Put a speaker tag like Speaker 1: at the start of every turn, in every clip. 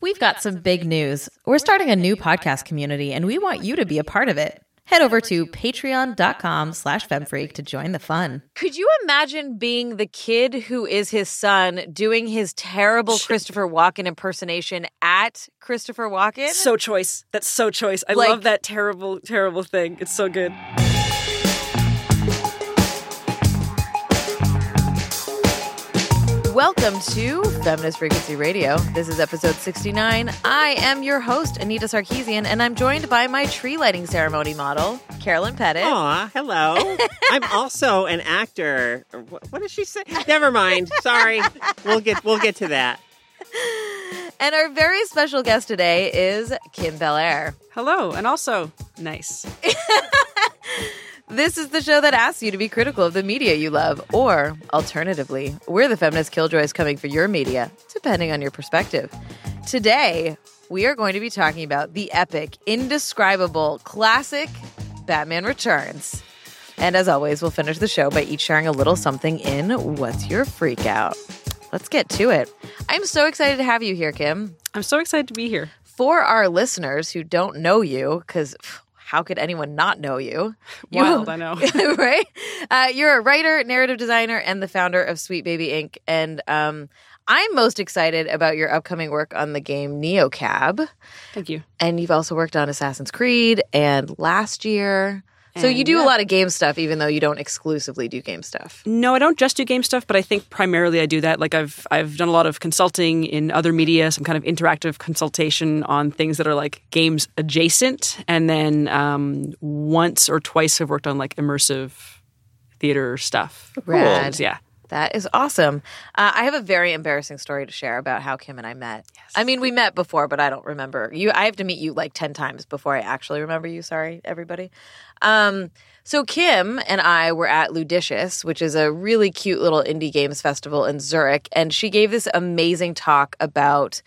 Speaker 1: We've got some big news. We're starting a new podcast community, and we want you to be a part of it. Head over to patreon.com/femfreak to join the fun.
Speaker 2: Could you imagine being the kid who is his son doing his terrible Christopher Walken impersonation at Christopher Walken?
Speaker 3: So choice. That's so choice. I love that terrible, terrible thing. It's so good.
Speaker 2: Welcome to Feminist Frequency Radio. This is episode 69. I am your host, Anita Sarkeesian, and I'm joined by my tree lighting ceremony model, Carolyn Pettit.
Speaker 4: Aw, hello. I'm also an actor. What did she say? Never mind. Sorry. We'll get to that.
Speaker 2: And our very special guest today is Kim Belair.
Speaker 3: Hello, and also nice.
Speaker 2: This is the show that asks you to be critical of the media you love, or alternatively, we're the feminist killjoys coming for your media, depending on your perspective. Today, we are going to be talking about the epic, indescribable, classic Batman Returns. And as always, we'll finish the show by each sharing a little something in What's Your Freak Out? Let's get to it. I'm so excited to have you here, Kim.
Speaker 3: I'm so excited to be here.
Speaker 2: For our listeners who don't know you, because how could anyone not know you?
Speaker 3: Wild, I know.
Speaker 2: Right? You're a writer, narrative designer, and the founder of Sweet Baby Inc. And I'm most excited about your upcoming work on the game NeoCab.
Speaker 3: Thank you.
Speaker 2: And you've also worked on Assassin's Creed and Last Year. So you do a lot of game stuff, even though you don't exclusively do game stuff.
Speaker 3: No, I don't just do game stuff, but I think primarily I do that. Like I've done a lot of consulting in other media, some kind of interactive consultation on things that are like games adjacent, and then once or twice I've worked on like immersive theater stuff.
Speaker 2: Rad.
Speaker 3: Cool. Yeah.
Speaker 2: That is awesome. I have a very embarrassing story to share about how Kim and I met. Yes. I mean, we met before, but I don't remember. I have to meet you like 10 times before I actually remember you. Sorry, everybody. So Kim and I were at Ludicious, which is a really cute little indie games festival in Zurich, and she gave this amazing talk about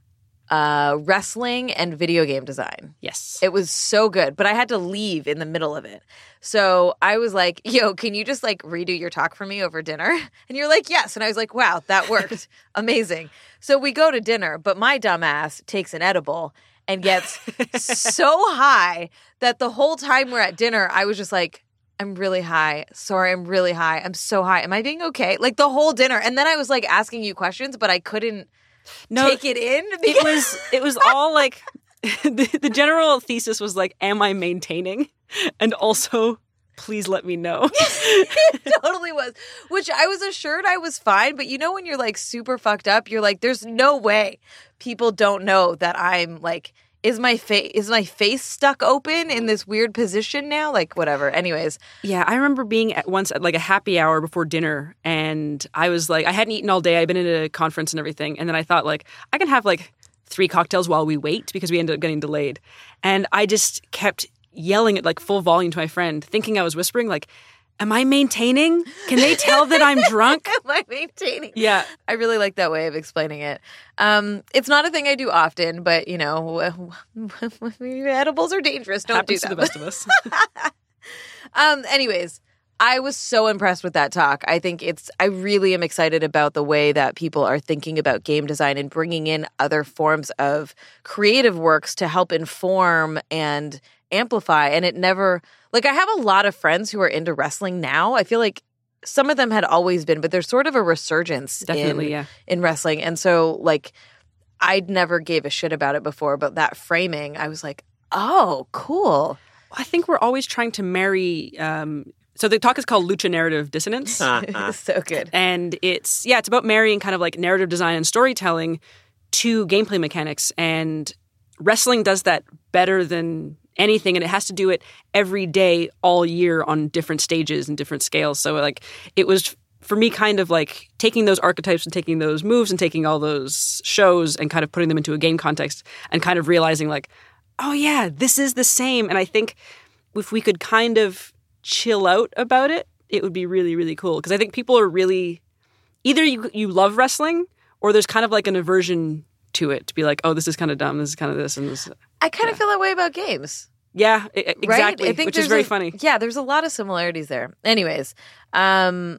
Speaker 2: wrestling and video game design.
Speaker 3: Yes.
Speaker 2: It was so good, but I had to leave in the middle of it. So I was like, yo, can you just like redo your talk for me over dinner? And you're like, yes. And I was like, wow, that worked. Amazing. So we go to dinner, but my dumbass takes an edible and gets so high that the whole time we're at dinner, I was just like, I'm really high. Sorry, I'm really high. I'm so high. Am I being okay? Like the whole dinner. And then I was like asking you questions, but I couldn't take it in.
Speaker 3: It was all like the general thesis was like, am I maintaining? And also, please let me know.
Speaker 2: It totally was. Which I was assured I was fine, but you know when you're like super fucked up, you're like, there's no way people don't know that I'm like, is my face stuck open in this weird position now? Like whatever. Anyways.
Speaker 3: Yeah, I remember being once at like a happy hour before dinner, and I was like, I hadn't eaten all day. I'd been at a conference and everything. And then I thought like, I can have like 3 cocktails while we wait because we ended up getting delayed. And I just kept yelling at like full volume to my friend, thinking I was whispering like, am I maintaining? Can they tell that I'm drunk?
Speaker 2: Am I maintaining?
Speaker 3: Yeah.
Speaker 2: I really like that way of explaining it. It's not a thing I do often, but, you know, edibles are dangerous. Don't
Speaker 3: Happens
Speaker 2: do that.
Speaker 3: to the best of us.
Speaker 2: Anyways, I was so impressed with that talk. I really am excited about the way that people are thinking about game design and bringing in other forms of creative works to help inform and amplify. And it never, like, I have a lot of friends who are into wrestling now. I feel like some of them had always been, but there's sort of a resurgence in wrestling. And so, like, I'd never gave a shit about it before, but that framing, I was like, oh, cool.
Speaker 3: I think we're always trying to marry. So the talk is called Lucha Narrative Dissonance.
Speaker 2: So good.
Speaker 3: And it's about marrying kind of like narrative design and storytelling to gameplay mechanics. And wrestling does that better than anything, and it has to do it every day, all year, on different stages and different scales. So like it was for me kind of like taking those archetypes and taking those moves and taking all those shows and kind of putting them into a game context and kind of realizing like, oh yeah, this is the same. And I think if we could kind of chill out about it, it would be really, really cool. Because I think people are really, either you love wrestling or there's kind of like an aversion to it, to be like, oh, this is kind of dumb, this is kind of this and this.
Speaker 2: I kind of feel that way about games.
Speaker 3: Yeah, exactly,
Speaker 2: right? I think
Speaker 3: which is very funny.
Speaker 2: Yeah, there's a lot of similarities there. Anyways,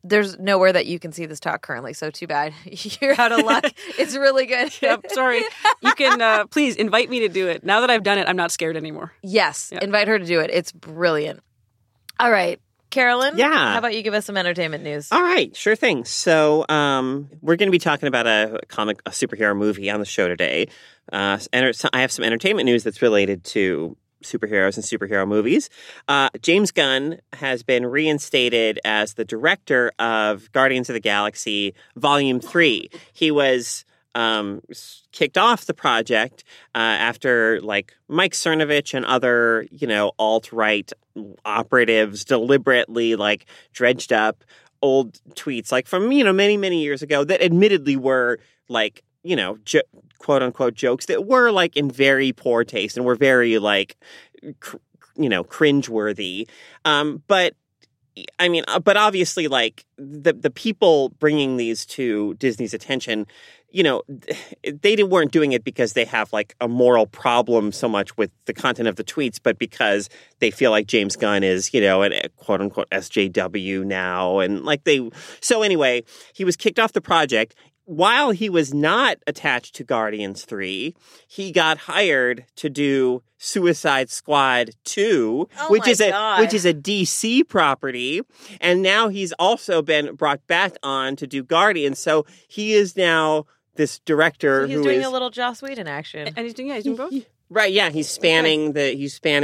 Speaker 2: There's nowhere that you can see this talk currently, so too bad. You're out of luck. It's really good.
Speaker 3: Yep, sorry. You can please invite me to do it. Now that I've done it, I'm not scared anymore.
Speaker 2: Yes, invite her to do it. It's brilliant. All right. Carolyn,
Speaker 4: Yeah.
Speaker 2: how about you give us some entertainment news?
Speaker 4: All right, sure thing. So we're going to be talking about a superhero movie on the show today. I have some entertainment news that's related to superheroes and superhero movies. James Gunn has been reinstated as the director of Guardians of the Galaxy Volume 3. He was kicked off the project after like Mike Cernovich and other, alt-right operatives deliberately like dredged up old tweets like from, many, many years ago that admittedly were like, quote unquote jokes that were like in very poor taste and were very like, cringeworthy. But obviously like the people bringing these to Disney's attention, they weren't doing it because they have like a moral problem so much with the content of the tweets, but because they feel like James Gunn is, an quote unquote SJW now. And like so anyway, he was kicked off the project. While he was not attached to Guardians 3, he got hired to do Suicide Squad 2, which is a DC property, and now he's also been brought back on to do Guardians. So he is now this director
Speaker 2: he's doing a little Joss Whedon action.
Speaker 3: And he's doing both?
Speaker 4: Right, yeah, he's spanning the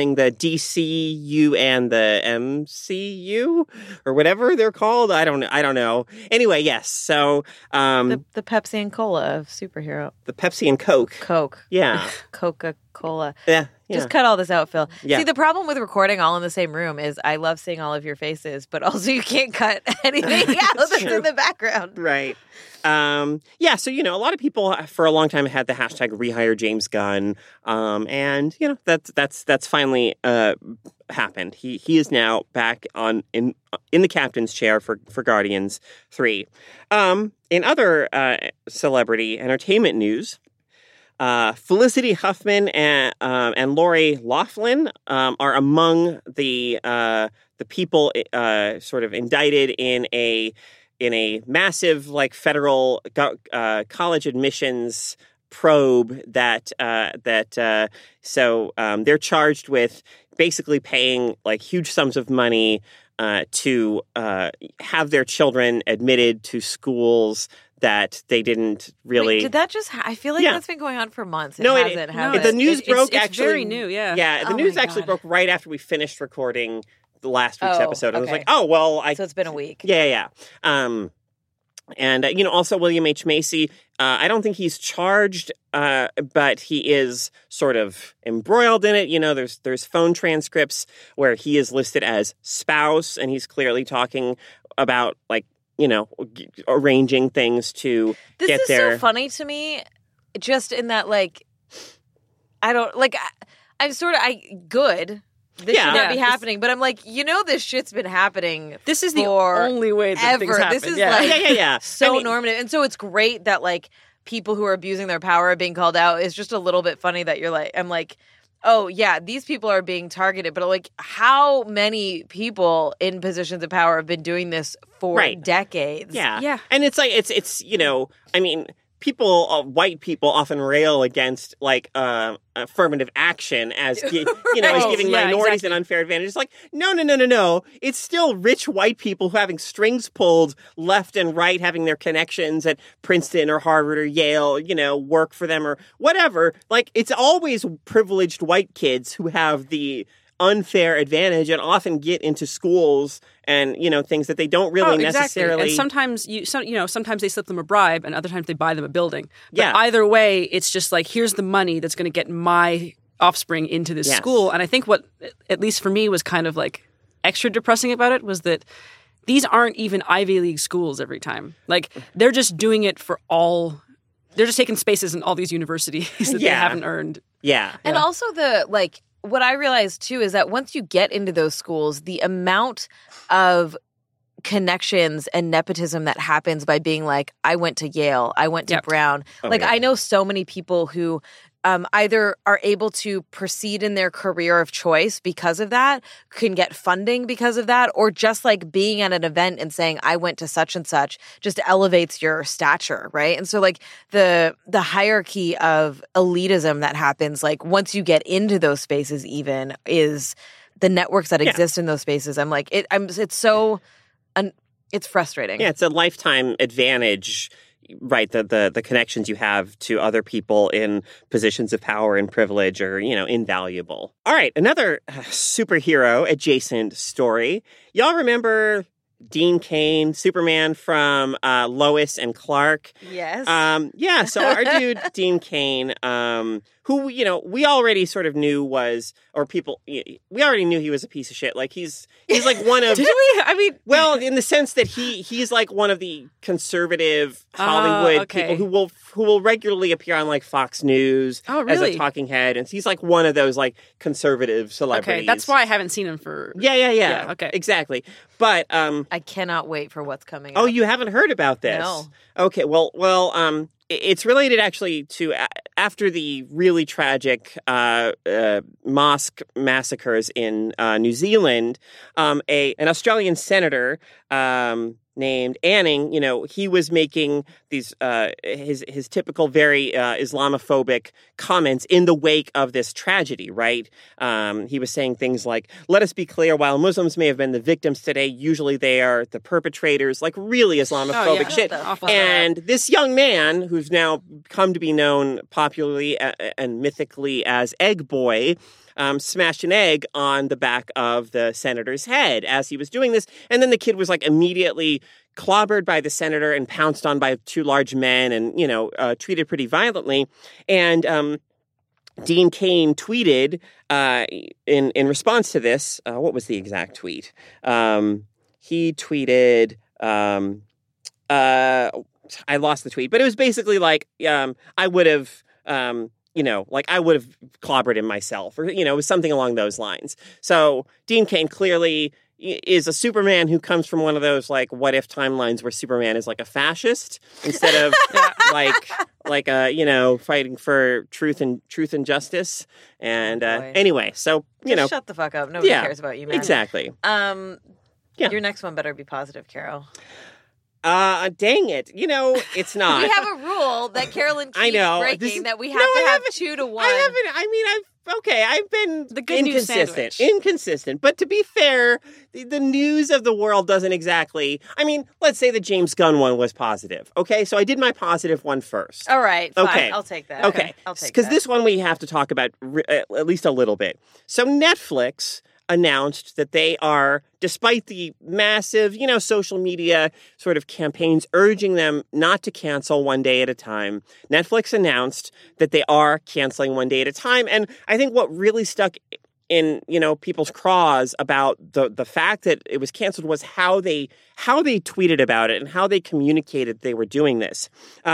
Speaker 4: DCU and the MCU or whatever they're called. I don't know. Anyway, yes. So
Speaker 2: the Pepsi and Cola of superhero.
Speaker 4: The Pepsi and Coke. Yeah.
Speaker 2: Coca-Cola.
Speaker 4: Yeah.
Speaker 2: Just cut all this out, Phil.
Speaker 4: Yeah.
Speaker 2: See, the problem with recording all in the same room is I love seeing all of your faces, but also you can't cut anything out that's in the background.
Speaker 4: Right. So, a lot of people for a long time had the hashtag rehire James Gunn. And, that's finally happened. He is now back in the captain's chair for Guardians 3. In other celebrity entertainment news, Felicity Huffman and Lori Loughlin are among the people sort of indicted in a massive like federal college admissions probe that they're charged with basically paying like huge sums of money to have their children admitted to schools that they didn't really.
Speaker 2: Wait, did that just? I feel like that's been going on for months.
Speaker 4: The news broke.
Speaker 3: It's very new. Yeah.
Speaker 4: Yeah. The news actually broke right after we finished recording the last week's episode. And I was like, so
Speaker 2: it's been a week.
Speaker 4: Yeah. And also William H. Macy. I don't think he's charged, but he is sort of embroiled in it. There's phone transcripts where he is listed as spouse, and he's clearly talking about like. Arranging things to get there.
Speaker 2: This is so funny to me, just in that, like, I don't, like, I'm sort of, good. This should not be happening. But I'm like, this shit's been happening.
Speaker 3: This is the only way that things happen.
Speaker 2: This is so normative. And so it's great that, like, people who are abusing their power are being called out. It's just a little bit funny that I'm like, oh, yeah, these people are being targeted. But, like, how many people in positions of power have been doing this for decades?
Speaker 4: Yeah. And it's like, it's people, white people often rail against, like, affirmative action as, as giving minorities an unfair advantage. It's like, no. It's still rich white people who are having strings pulled left and right, having their connections at Princeton or Harvard or Yale, work for them or whatever. Like, it's always privileged white kids who have the unfair advantage and often get into schools and things that they don't really necessarily.
Speaker 3: And sometimes sometimes they slip them a bribe, and other times they buy them a building. But either way, it's just like, here's the money that's going to get my offspring into this school. And I think what, at least for me, was kind of like extra depressing about it was that these aren't even Ivy League schools every time. Like, they're just doing it for all. They're just taking spaces in all these universities that they haven't earned.
Speaker 4: Yeah.
Speaker 2: And also what I realized too is that once you get into those schools, the amount of connections and nepotism that happens by being like, I went to Yale, I went to Brown. I know so many people who either are able to proceed in their career of choice because of that, can get funding because of that, or just like being at an event and saying, I went to such and such, just elevates your stature, right? And so like the hierarchy of elitism that happens, like once you get into those spaces even, is the networks that exist in those spaces. I'm like, it's frustrating.
Speaker 4: Yeah, it's a lifetime advantage, right? The connections you have to other people in positions of power and privilege are, invaluable. All right, another superhero adjacent story. Y'all remember Dean Cain, Superman from Lois and Clark?
Speaker 2: Yes.
Speaker 4: So our dude, Dean Cain, who, we already sort of knew was, or people, we already knew he was a piece of shit. Like, he's like one of...
Speaker 3: Did we? I mean...
Speaker 4: Well, in the sense that he's like one of the conservative Hollywood people who will regularly appear on, like, Fox News as a talking head. And he's like one of those, like, conservative celebrities.
Speaker 3: Okay, that's why I haven't seen him for...
Speaker 4: Yeah,
Speaker 3: okay.
Speaker 4: Exactly. But...
Speaker 2: I cannot wait for what's coming up.
Speaker 4: Oh, you haven't heard about this?
Speaker 2: No.
Speaker 4: Okay, well, it's related actually to after the really tragic mosque massacres in New Zealand. An Australian senator named Anning, he was making these his typical very Islamophobic comments in the wake of this tragedy, right? He was saying things like, let us be clear, while Muslims may have been the victims today, usually they are the perpetrators, like really Islamophobic shit. And this young man, who's now come to be known popularly and mythically as Egg Boy, smashed an egg on the back of the senator's head as he was doing this. And then the kid was like immediately clobbered by the senator and pounced on by two large men and, treated pretty violently. And Dean Cain tweeted in response to this, what was the exact tweet? He tweeted, I lost the tweet, but it was basically like, I would have... I would have clobbered him myself, or, it was something along those lines. So Dean Cain clearly is a Superman who comes from one of those, like, what if timelines where Superman is like a fascist instead of fighting for truth and justice. And anyway, so,
Speaker 2: Just shut the fuck up. Nobody cares about you, man.
Speaker 4: Exactly.
Speaker 2: Your next one better be positive, Carol.
Speaker 4: Dang it. It's not.
Speaker 2: We have a rule that Carolyn keeps breaking that we have to have 2-1.
Speaker 4: I've been
Speaker 3: the good news sandwich.
Speaker 4: Inconsistent. But to be fair, the news of the world doesn't exactly... let's say the James Gunn one was positive. Okay, so I did my positive one first.
Speaker 2: All right, fine.
Speaker 4: Okay.
Speaker 2: I'll take that.
Speaker 4: Okay.
Speaker 2: I'll take that.
Speaker 4: Because this one we have to talk about at least a little bit. So Netflix announced that they are, despite the massive, social media sort of campaigns urging them not to cancel One Day at a Time, Netflix announced that they are canceling One Day at a Time. And I think what really stuck in, people's craws about the fact that it was canceled was how they tweeted about it and how they communicated they were doing this.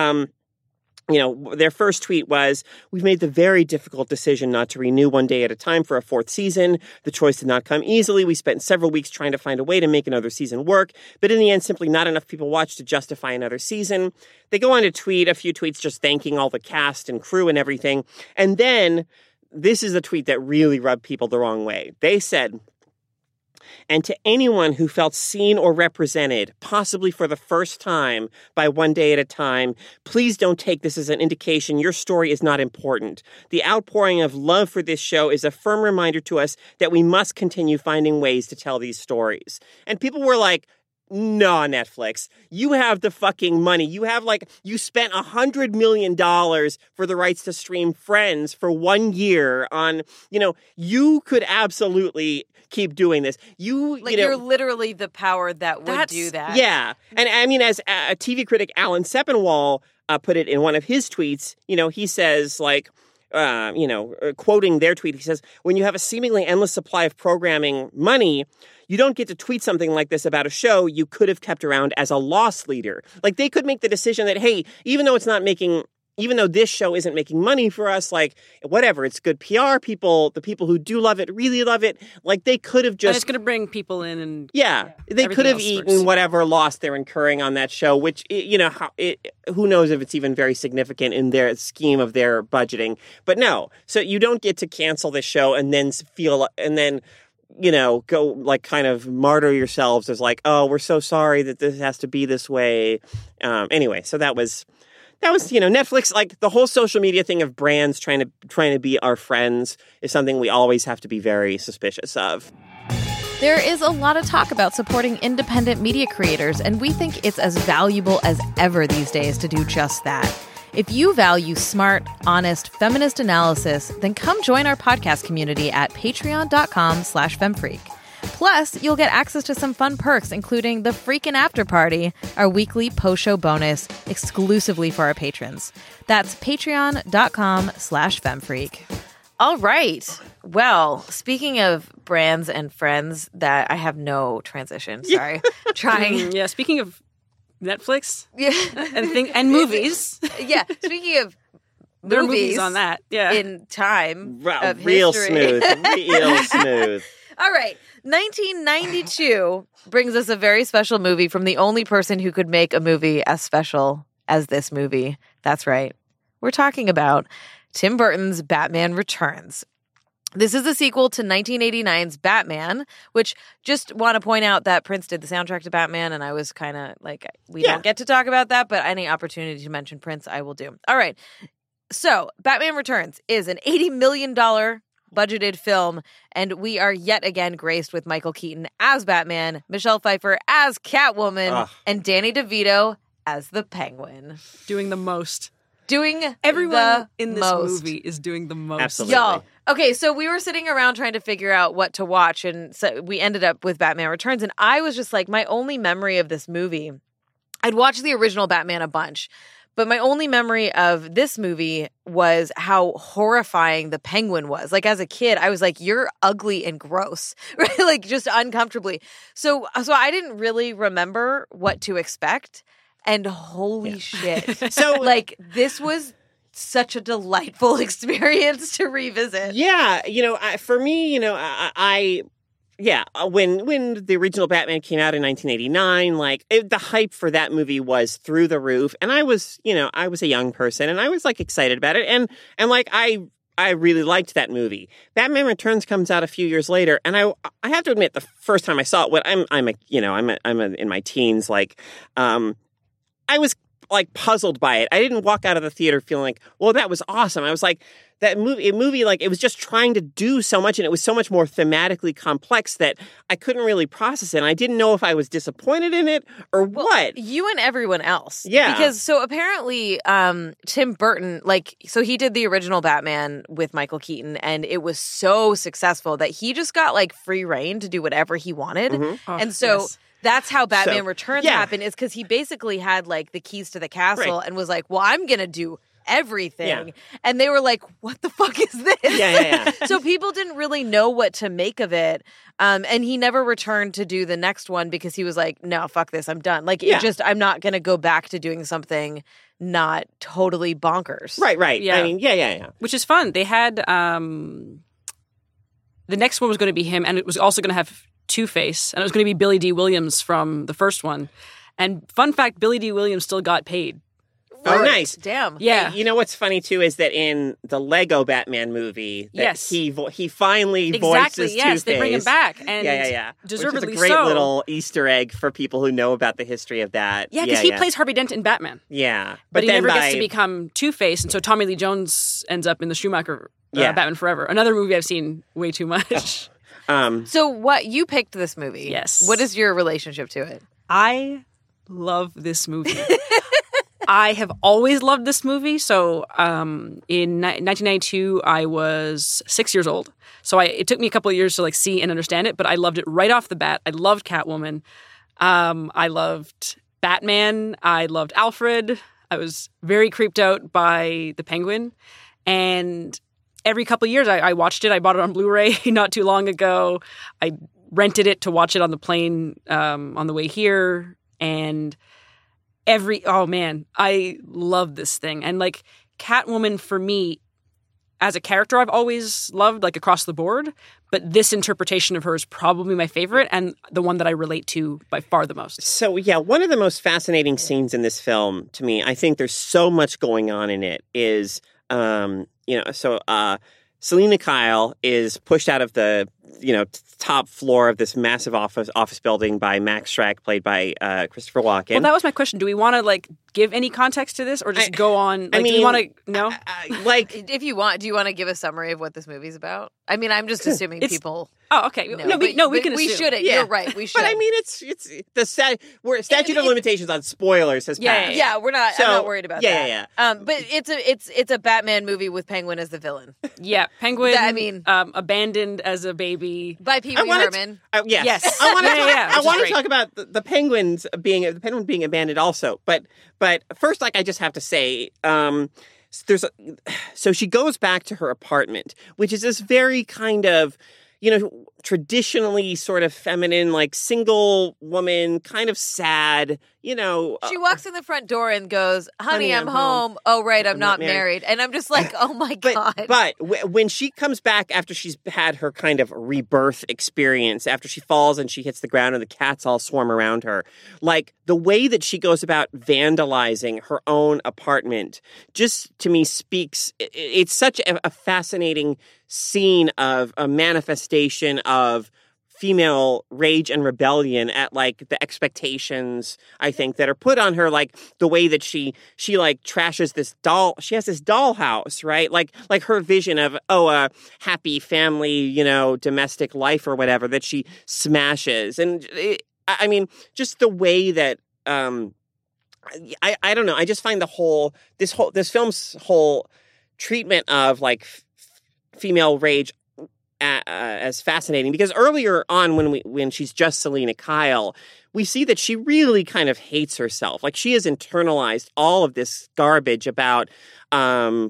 Speaker 4: Their first tweet was, we've made the very difficult decision not to renew One Day at a Time for a 4th season. The choice did not come easily. We spent several weeks trying to find a way to make another season work, but in the end, simply not enough people watched to justify another season. They go on to tweet a few tweets just thanking all the cast and crew and everything. And then this is the tweet that really rubbed people the wrong way. They said, and to anyone who felt seen or represented, possibly for the first time, by One Day at a Time, please don't take this as an indication your story is not important. The outpouring of love for this show is a firm reminder to us that we must continue finding ways to tell these stories. And people were like, no, Netflix, you have the fucking money. You have you spent $100 million for the rights to stream Friends for 1 year on, you could absolutely keep doing this. You're
Speaker 2: literally the power that would do that.
Speaker 4: Yeah. And as a TV critic, Alan Sepinwall put it in one of his tweets, he says quoting their tweet, he says, when you have a seemingly endless supply of programming money, you don't get to tweet something like this about a show you could have kept around as a loss leader. Like, they could make the decision that, hey, even though it's not making even though this show isn't making money for us, like, whatever, it's good PR. The people who do love it really love it. Like, they could have just...
Speaker 3: And it's going to bring people in and...
Speaker 4: They could have eaten
Speaker 3: works.
Speaker 4: whatever loss they're incurring on that show, which, who knows if it's even very significant in their scheme of their budgeting. But no, so you don't get to cancel this show and then go like kind of martyr yourselves as like, oh, we're so sorry that this has to be this way. Anyway, so that was, Netflix, like the whole social media thing of brands trying to be our friends is something we always have to be very suspicious of.
Speaker 1: There is a lot of talk about supporting independent media creators, and we think it's as valuable as ever these days to do just that. If you value smart, honest, feminist analysis, then come join our podcast community at patreon.com/femfreak. Plus, you'll get access to some fun perks, including the Freakin' After Party, our weekly post-show bonus exclusively for our patrons. That's patreon.com/femfreak.
Speaker 2: All right. Well, speaking of brands and friends, that I have no transition. Sorry. Trying.
Speaker 3: Yeah, speaking of Netflix
Speaker 2: Yeah.
Speaker 3: and movies.
Speaker 2: Yeah. Speaking of
Speaker 3: There are
Speaker 2: movies
Speaker 3: movies on that. Yeah.
Speaker 2: in time of
Speaker 4: Real
Speaker 2: history.
Speaker 4: smooth. Real smooth.
Speaker 2: All right. 1992 brings us a very special movie from the only person who could make a movie as special as this movie. That's right. We're talking about Tim Burton's Batman Returns. This is a sequel to 1989's Batman, which just want to point out that Prince did the soundtrack to Batman, and I was kind of like, we don't get to talk about that, but any opportunity to mention Prince, I will do. All right. So, Batman Returns is an $80 million budgeted film, and we are yet again graced with Michael Keaton as Batman, Michelle Pfeiffer as Catwoman, and Danny DeVito as the Penguin.
Speaker 3: Doing the most.
Speaker 2: Everyone
Speaker 3: in this movie is doing the most.
Speaker 4: Absolutely.
Speaker 2: Y'all, okay, so we were sitting around trying to figure out what to watch, and so we ended up with Batman Returns, and I was just like, my only memory of this movie, I'd watched the original Batman a bunch, but my only memory of this movie was how horrifying the Penguin was. Like, as a kid, I was like, you're ugly and gross, right? Like, just uncomfortably. So I didn't really remember what to expect. And holy shit.
Speaker 4: So,
Speaker 2: like, this was such a delightful experience to revisit.
Speaker 4: Yeah. For me, when the original Batman came out in 1989, like the hype for that movie was through the roof. And I was a young person and I was like excited about it. And like, I really liked that movie. Batman Returns comes out a few years later, and I have to admit, the first time I saw it, I'm in my teens, like, I was like puzzled by it. I didn't walk out of the theater feeling like, well, that was awesome. I was like, that movie, like, it was just trying to do so much, and it was so much more thematically complex that I couldn't really process it. And I didn't know if I was disappointed in it or what.
Speaker 2: You and everyone else.
Speaker 4: Yeah.
Speaker 2: Because so apparently Tim Burton, so he did the original Batman with Michael Keaton, and it was so successful that he just got like free reign to do whatever he wanted.
Speaker 4: Mm-hmm.
Speaker 2: And so...
Speaker 3: Yes.
Speaker 2: That's how Batman Returns happened, is because he basically had like the keys to the castle and was like, well, I'm going to do everything. Yeah. And they were like, what the fuck is this?
Speaker 4: Yeah.
Speaker 2: So people didn't really know what to make of it. And he never returned to do the next one because he was like, no, fuck this. I'm done. Like, I'm not going to go back to doing something not totally bonkers.
Speaker 4: Right.
Speaker 3: Yeah.
Speaker 4: I mean, yeah.
Speaker 3: Which is fun. They had, the next one was going to be him, and it was also going to have Two-Face, and it was going to be Billy D. Williams from the first one. And fun fact, Billy D. Williams still got paid.
Speaker 4: Oh, nice.
Speaker 2: Damn.
Speaker 3: Yeah.
Speaker 4: Hey, you know what's funny, too, is that in the Lego Batman movie, that he finally voices Two-Face.
Speaker 3: They bring him back. And
Speaker 4: yeah.
Speaker 3: deservedly
Speaker 4: Which is a great
Speaker 3: so.
Speaker 4: little Easter egg for people who know about the history of that.
Speaker 3: Yeah, because he plays Harvey Dent in Batman.
Speaker 4: Yeah.
Speaker 3: But he never gets to become Two-Face, and so Tommy Lee Jones ends up in the Schumacher Batman Forever. Another movie I've seen way too much.
Speaker 2: So what, you picked this movie.
Speaker 3: Yes.
Speaker 2: What is your relationship to it?
Speaker 3: I love this movie. I have always loved this movie. So in 1992, I was 6 years old. So it took me a couple of years to like see and understand it, but I loved it right off the bat. I loved Catwoman. I loved Batman. I loved Alfred. I was very creeped out by the Penguin. And every couple of years, I watched it. I bought it on Blu-ray not too long ago. I rented it to watch it on the plane on the way here. And I love this thing. And like Catwoman, for me, as a character, I've always loved, like, across the board. But this interpretation of her is probably my favorite and the one that I relate to by far the most.
Speaker 4: So, yeah, one of the most fascinating scenes in this film, to me, I think there's so much going on in it, is, Selina Kyle is pushed out of the, top floor of this massive office building by Max Schreck, played by Christopher Walken.
Speaker 3: Well, that was my question. Do we want to, like, give any context to this or just go on? Like, do you want to, no?
Speaker 2: If you want, do you want to give a summary of what this movie's about? I mean, I'm just assuming people...
Speaker 3: Oh, okay.
Speaker 2: No,
Speaker 3: we can assume.
Speaker 2: We shouldn't. Yeah. You're right. We should.
Speaker 4: But I mean, it's the statute of limitations on spoilers has passed.
Speaker 2: Yeah, we're not. I'm not worried about that.
Speaker 4: Yeah.
Speaker 2: But it's a Batman movie with Penguin as the villain.
Speaker 3: Yeah, Penguin. Abandoned as a baby
Speaker 2: by Pee Wee Herman.
Speaker 3: Yes.
Speaker 4: I want to talk about the Penguin being abandoned also. But first, I just have to say. So she goes back to her apartment, which is this very kind of, traditionally sort of feminine, like single woman, kind of sad, She
Speaker 2: walks in the front door and goes, honey, I'm home. Oh, right, I'm not married. And I'm just like, oh my God.
Speaker 4: But when she comes back after she's had her kind of rebirth experience, after she falls and she hits the ground and the cats all swarm around her, like the way that she goes about vandalizing her own apartment just to me speaks, it's such a fascinating scene of a manifestation of female rage and rebellion at like the expectations, I think, that are put on her, like the way that she like trashes this doll. She has this dollhouse, right? Like her vision of, a happy family, domestic life or whatever that she smashes. And I mean, just the way that, I don't know. I just find this film's whole treatment of like female rage as fascinating, because earlier on when she's just Selina Kyle, we see that she really kind of hates herself. Like she has internalized all of this garbage about, how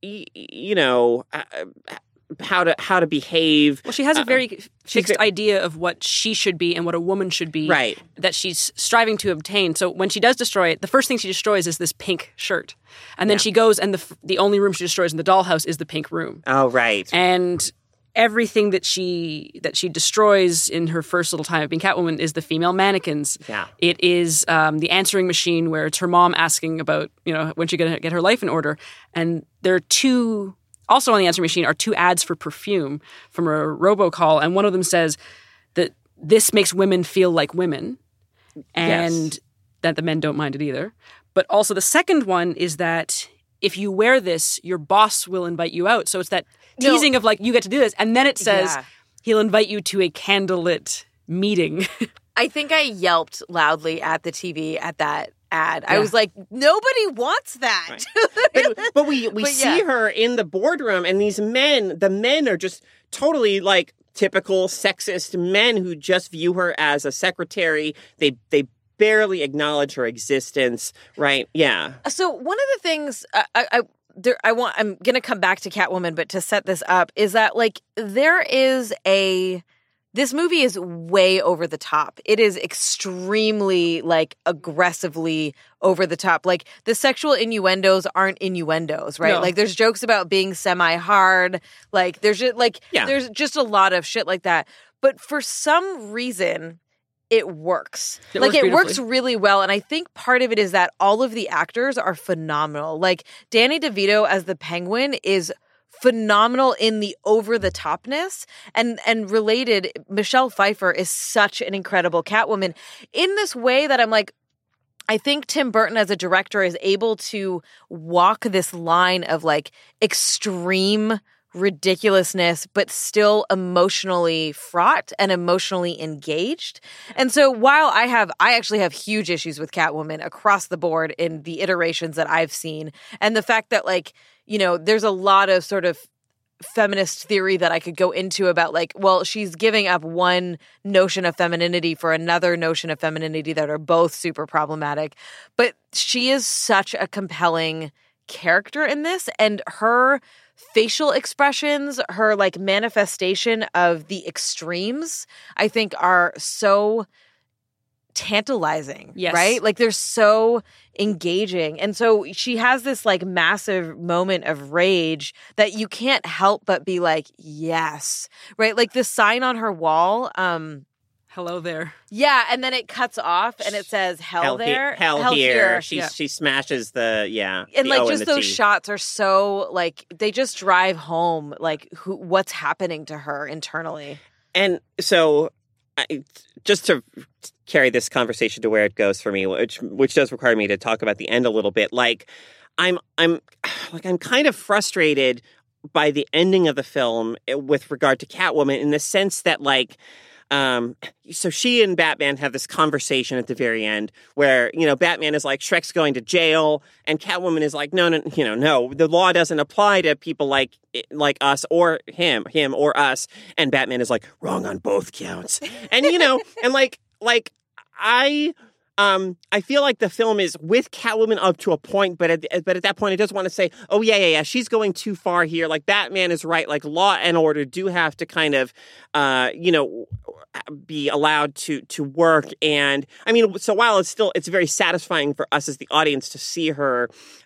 Speaker 4: to behave.
Speaker 3: Well, she has a very fixed idea of what she should be and what a woman should be,
Speaker 4: right, that
Speaker 3: she's striving to obtain. So when she does destroy it, the first thing she destroys is this pink shirt. And then she goes and the only room she destroys in the dollhouse is the pink room.
Speaker 4: Oh, right.
Speaker 3: And everything that she destroys in her first little time of being Catwoman is the female mannequins.
Speaker 4: Yeah.
Speaker 3: It is the answering machine where it's her mom asking about, when she's going to get her life in order. And there are two... Also on the answering machine are two ads for perfume from a robocall, and one of them says that this makes women feel like women, and that the men don't mind it either. But also the second one is that if you wear this, your boss will invite you out. So it's that teasing of like, you get to do this. And then it says he'll invite you to a candlelit meeting.
Speaker 2: I think I yelped loudly at the TV at that ad. I was like, nobody wants that.
Speaker 4: Right. but we see her in the boardroom, and the men are just totally like typical sexist men who just view her as a secretary. They barely acknowledge her existence, right? Yeah.
Speaker 2: So one of the things I'm going to come back to Catwoman, but to set this up is that like this movie is way over the top. It is extremely, like, aggressively over the top. Like, the sexual innuendos aren't innuendos, right? No. Like, there's jokes about being semi-hard. Like, there's just a lot of shit like that. But for some reason, it works. It works really well. And I think part of it is that all of the actors are phenomenal. Like, Danny DeVito as the Penguin is phenomenal in the over-the-topness, and related, Michelle Pfeiffer is such an incredible Catwoman in this way that I'm like, I think Tim Burton as a director is able to walk this line of like extreme ridiculousness, but still emotionally fraught and emotionally engaged. And so while I actually have huge issues with Catwoman across the board in the iterations that I've seen, and the fact that like, there's a lot of sort of feminist theory that I could go into about like, well, she's giving up one notion of femininity for another notion of femininity that are both super problematic. But she is such a compelling character in this, and her facial expressions, her like manifestation of the extremes, I think are so tantalizing,
Speaker 3: Yes.
Speaker 2: right? Like they're so engaging. And so she has this like massive moment of rage that you can't help but be like, yes, right? Like the sign on her wall,
Speaker 3: Hello there.
Speaker 2: yeah, and then it cuts off and it says hell there.
Speaker 4: Hell here.
Speaker 2: Yeah.
Speaker 4: She smashes the
Speaker 2: And
Speaker 4: the
Speaker 2: like
Speaker 4: O
Speaker 2: just
Speaker 4: and the
Speaker 2: those
Speaker 4: T.
Speaker 2: shots are so like they just drive home like what's happening to her internally.
Speaker 4: And so, just to carry this conversation to where it goes for me, which does require me to talk about the end a little bit. Like, I'm kind of frustrated by the ending of the film with regard to Catwoman in the sense that like. So she and Batman have this conversation at the very end where, Batman is like, Shrek's going to jail, and Catwoman is like, no, the law doesn't apply to people like us or him or us. And Batman is like, wrong on both counts. And, and like I feel like the film is with Catwoman up to a point, but at that point, it does want to say, oh, yeah, she's going too far here. Like, Batman is right. Like, law and order do have to kind of, be allowed to work. And, I mean, so while it's very satisfying for us as the audience to see her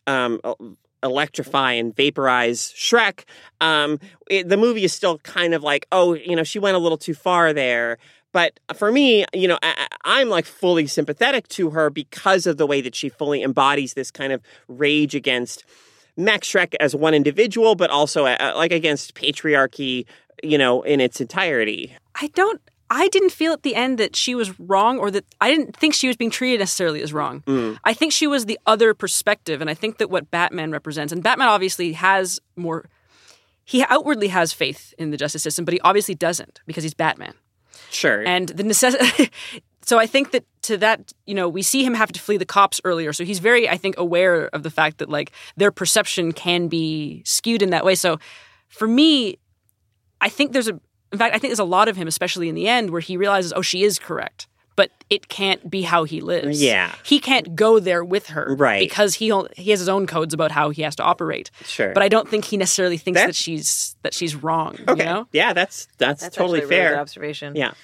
Speaker 4: electrify and vaporize Shrek, the movie is still kind of like, oh, she went a little too far there. But for me, I'm like fully sympathetic to her because of the way that she fully embodies this kind of rage against Mech Shrek as one individual, but also like against patriarchy, in its entirety.
Speaker 3: I didn't feel at the end that she was wrong or that I didn't think she was being treated necessarily as wrong. I think she was the other perspective. And I think that what Batman represents, and Batman obviously has more, he outwardly has faith in the justice system, but he obviously doesn't because he's Batman.
Speaker 4: Sure.
Speaker 3: And the necessity. So I think that to that, we see him have to flee the cops earlier. So he's very, I think, aware of the fact that like their perception can be skewed in that way. So for me, I think there's a lot of him, especially in the end, where he realizes, oh, she is correct. But it can't be how he lives.
Speaker 4: Yeah.
Speaker 3: He can't go there with her.
Speaker 4: Right.
Speaker 3: Because he has his own codes about how he has to operate.
Speaker 4: Sure.
Speaker 3: But I don't think he necessarily thinks that she's wrong.
Speaker 4: Okay. Yeah, that's totally
Speaker 2: actually a
Speaker 4: fair.
Speaker 2: Really good observation.
Speaker 4: Yeah.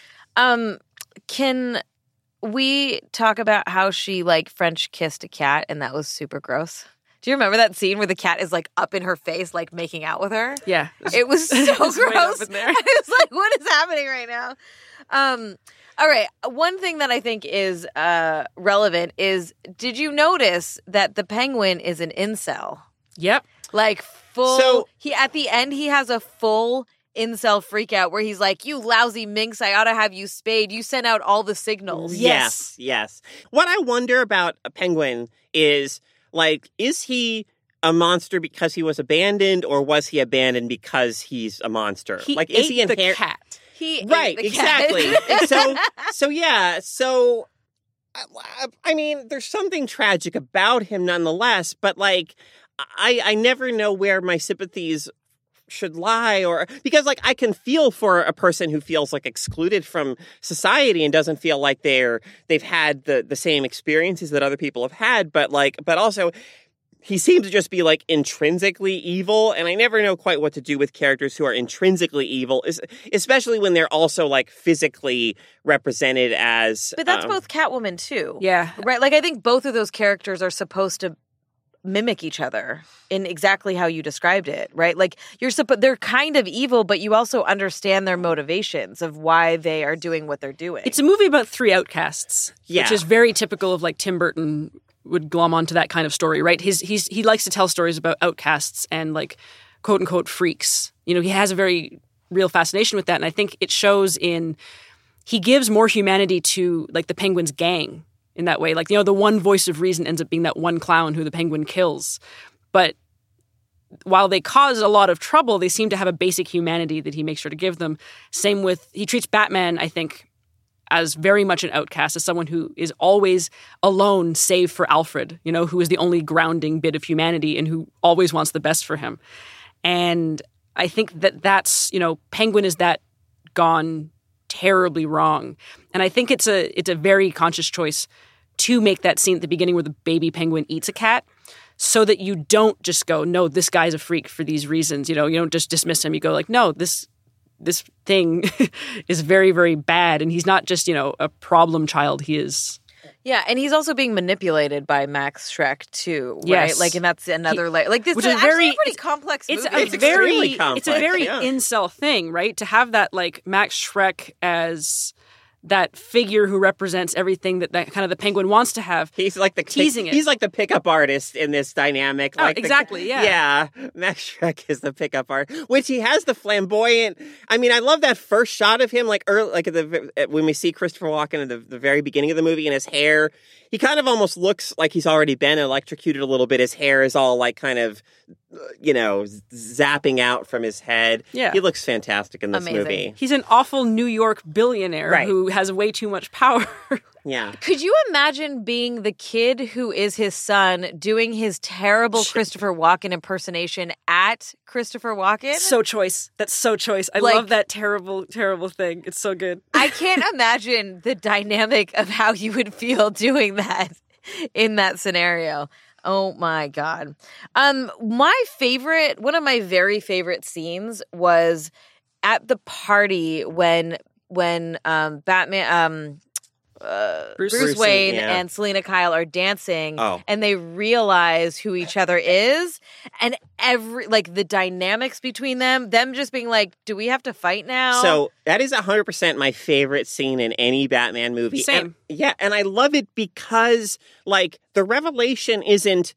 Speaker 2: Can we talk about how she like French kissed a cat and that was super gross? Do you remember that scene where the cat is like up in her face, like making out with her?
Speaker 3: Yeah.
Speaker 2: It was so gross.
Speaker 3: Way up in there.
Speaker 2: I was like, what is happening right now? All right. One thing that I think is relevant is, did you notice that the Penguin is an incel?
Speaker 3: Yep.
Speaker 2: Like full.
Speaker 4: So-
Speaker 2: at the end, he has a full incel freak out where he's like, you lousy minx, I ought to have you spayed. You sent out all the signals.
Speaker 4: Yes. What I wonder about a Penguin is, like, is he a monster because he was abandoned, or was he abandoned because he's a monster?
Speaker 3: He
Speaker 4: like,
Speaker 3: ate
Speaker 4: is he
Speaker 3: the cat.
Speaker 2: He
Speaker 4: Right,
Speaker 2: ate the cat.
Speaker 4: exactly. So I mean, there's something tragic about him nonetheless, but like, I never know where my sympathies should lie, or because like I can feel for a person who feels like excluded from society and doesn't feel like they've had the same experiences that other people have had, but also he seems to just be like intrinsically evil, and I never know quite what to do with characters who are intrinsically evil, especially when they're also like physically represented as.
Speaker 2: But that's both Catwoman too.
Speaker 3: Yeah.
Speaker 2: Right? Like, I think both of those characters are supposed to mimic each other in exactly how you described it, right? Like, they're kind of evil, but you also understand their motivations of why they are doing what they're doing.
Speaker 3: It's a movie about three outcasts,
Speaker 4: Yeah.
Speaker 3: which is very typical of like Tim Burton would glom onto that kind of story, right? He likes to tell stories about outcasts and like quote unquote freaks. He has a very real fascination with that, and I think it shows in he gives more humanity to like the Penguin's gang in that way. Like, the one voice of reason ends up being that one clown who the Penguin kills. But while they cause a lot of trouble, they seem to have a basic humanity that he makes sure to give them. Same with, he treats Batman, I think, as very much an outcast, as someone who is always alone, save for Alfred, who is the only grounding bit of humanity and who always wants the best for him. And I think that's, Penguin is that gone terribly wrong. And I think it's a very conscious choice to make that scene at the beginning where the baby penguin eats a cat, so that you don't just go, no, this guy's a freak for these reasons. You don't just dismiss him. You go like, no, this this thing is very, very bad. And he's not just, a problem child. He is...
Speaker 2: Yeah, and he's also being manipulated by Max Schreck too, right?
Speaker 3: Yes.
Speaker 2: Like, and that's another layer. Like, this
Speaker 3: which
Speaker 2: is
Speaker 3: is
Speaker 2: actually
Speaker 3: very-
Speaker 2: a pretty complex movie.
Speaker 3: It's
Speaker 4: extremely complex,
Speaker 3: It's a very
Speaker 4: yeah.
Speaker 3: incel thing, right? To have that, like, Max Schreck as that figure who represents everything that kind of the Penguin wants to have.
Speaker 4: He's like the
Speaker 3: teasing it.
Speaker 4: He's like the pickup artist in this dynamic.
Speaker 3: Oh,
Speaker 4: Like
Speaker 3: exactly, yeah.
Speaker 4: Yeah, Max Schreck is the pickup art, which he has the flamboyant. I mean, I love that first shot of him, like early, like when we see Christopher Walken at the very beginning of the movie, and his hair. He kind of almost looks like he's already been electrocuted a little bit. His hair is all like kind of, zapping out from his head.
Speaker 3: Yeah.
Speaker 4: He looks fantastic in this
Speaker 2: Amazing.
Speaker 4: movie.
Speaker 3: He's an awful New York billionaire
Speaker 4: Right.
Speaker 3: who has way too much power.
Speaker 4: Yeah.
Speaker 2: Could you imagine being the kid who is his son doing his terrible Christopher Walken impersonation at Christopher Walken?
Speaker 3: So choice. That's so choice. I
Speaker 2: Like-
Speaker 3: love that terrible, terrible thing. It's so good.
Speaker 2: I can't imagine the dynamic of how you would feel doing that in that scenario. Oh my God. One of my very favorite scenes was at the party when Batman, Bruce Wayne
Speaker 4: yeah.
Speaker 2: and Selena Kyle are dancing
Speaker 4: Oh.
Speaker 2: and they realize who each other is, and the dynamics between them just being like, do we have to fight now?
Speaker 4: So that is 100% my favorite scene in any Batman movie.
Speaker 3: Same.
Speaker 4: And I love it because, like, the revelation isn't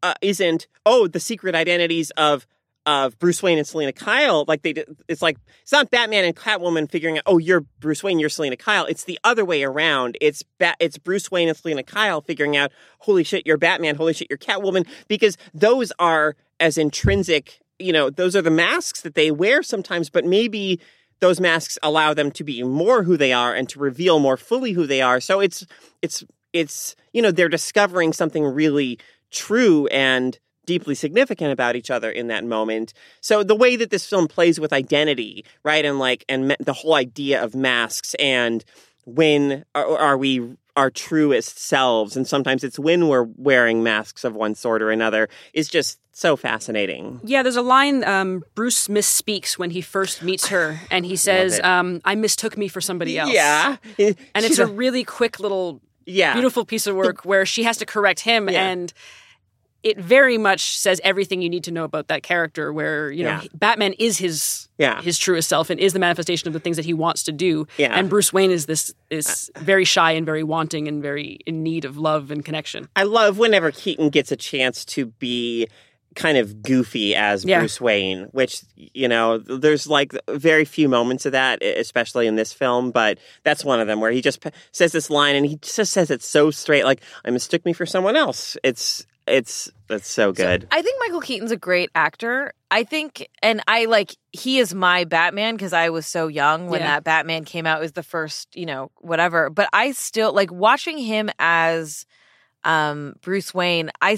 Speaker 4: the secret identities of Bruce Wayne and Selena Kyle. Like it's not Batman and Catwoman figuring out, oh, you're Bruce Wayne, you're Selena Kyle. It's the other way around. It's Bruce Wayne and Selena Kyle figuring out, holy shit, you're Batman, holy shit, you're Catwoman, because those are as intrinsic, those are the masks that they wear sometimes, but maybe those masks allow them to be more who they are and to reveal more fully who they are. So it's they're discovering something really true and deeply significant about each other in that moment. So the way that this film plays with identity, right, and the whole idea of masks, and when are we our truest selves, and sometimes it's when we're wearing masks of one sort or another, is just so fascinating.
Speaker 3: Yeah, there's a line Bruce misspeaks when he first meets her, and he says, I mistook me for somebody else.
Speaker 4: Yeah.
Speaker 3: And it's a really quick little beautiful piece of work where she has to correct him, and it very much says everything you need to know about that character, where, Batman is his truest self and is the manifestation of the things that he wants to do.
Speaker 4: Yeah.
Speaker 3: And Bruce Wayne is very shy and very wanting and very in need of love and connection.
Speaker 4: I love whenever Keaton gets a chance to be kind of goofy as Bruce Wayne, which, there's like very few moments of that, especially in this film, but that's one of them where he just says this line and he just says it so straight, like, I mistook me for someone else. That's so good.
Speaker 2: So I think Michael Keaton's a great actor. I think, and he is my Batman because I was so young when that Batman came out. It was the first, whatever. But I still, watching him as Bruce Wayne, I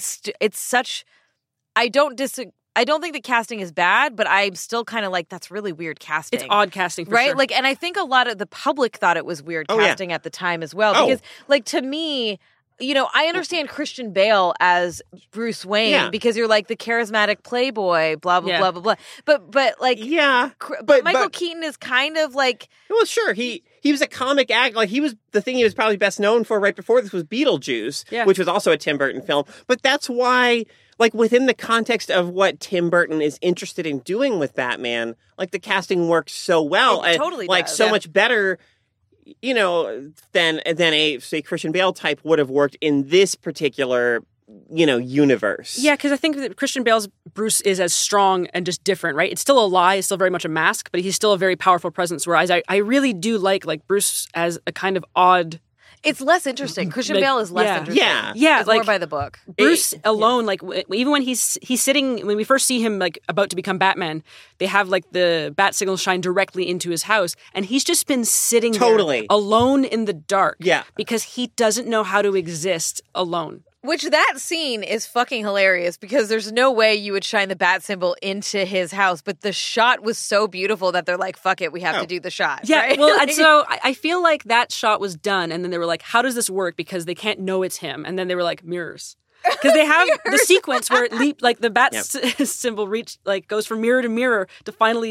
Speaker 2: don't think the casting is bad, but I'm still kind of like, that's really weird casting.
Speaker 3: It's odd casting, for
Speaker 2: right?
Speaker 3: sure.
Speaker 2: And I think a lot of the public thought it was weird casting at the time as well. Because, to me, I understand Christian Bale as Bruce Wayne because you're like the charismatic playboy, blah, blah, blah, blah, blah. But Michael Keaton is kind of like...
Speaker 4: Well, sure. He was a comic actor. Like, the thing he was probably best known for right before this was Beetlejuice, which was also a Tim Burton film. But that's why... within the context of what Tim Burton is interested in doing with Batman, the casting works so well.
Speaker 2: It totally does.
Speaker 4: So much better, than a, say, Christian Bale type would have worked in this particular, universe.
Speaker 3: Yeah, because I think that Christian Bale's Bruce is as strong and just different, right? It's still a lie, it's still very much a mask, but he's still a very powerful presence, whereas I really do like Bruce as a kind of odd...
Speaker 2: It's less interesting. Christian Bale is less interesting.
Speaker 4: Yeah.
Speaker 2: It's more by the book.
Speaker 3: Bruce alone, even when he's sitting, when we first see him about to become Batman, they have the bat signal shine directly into his house, and he's just been sitting there alone in the dark.
Speaker 4: Yeah.
Speaker 3: Because he doesn't know how to exist alone.
Speaker 2: Which that scene is fucking hilarious because there's no way you would shine the bat symbol into his house, but the shot was so beautiful that they're like, fuck it, we have to do the shot.
Speaker 3: Yeah,
Speaker 2: right?
Speaker 3: well, and so I feel like that shot was done, and then they were like, how does this work? Because they can't know it's him. And then they were like, mirrors. Because they have the sequence where it the bat symbol goes from mirror to mirror to finally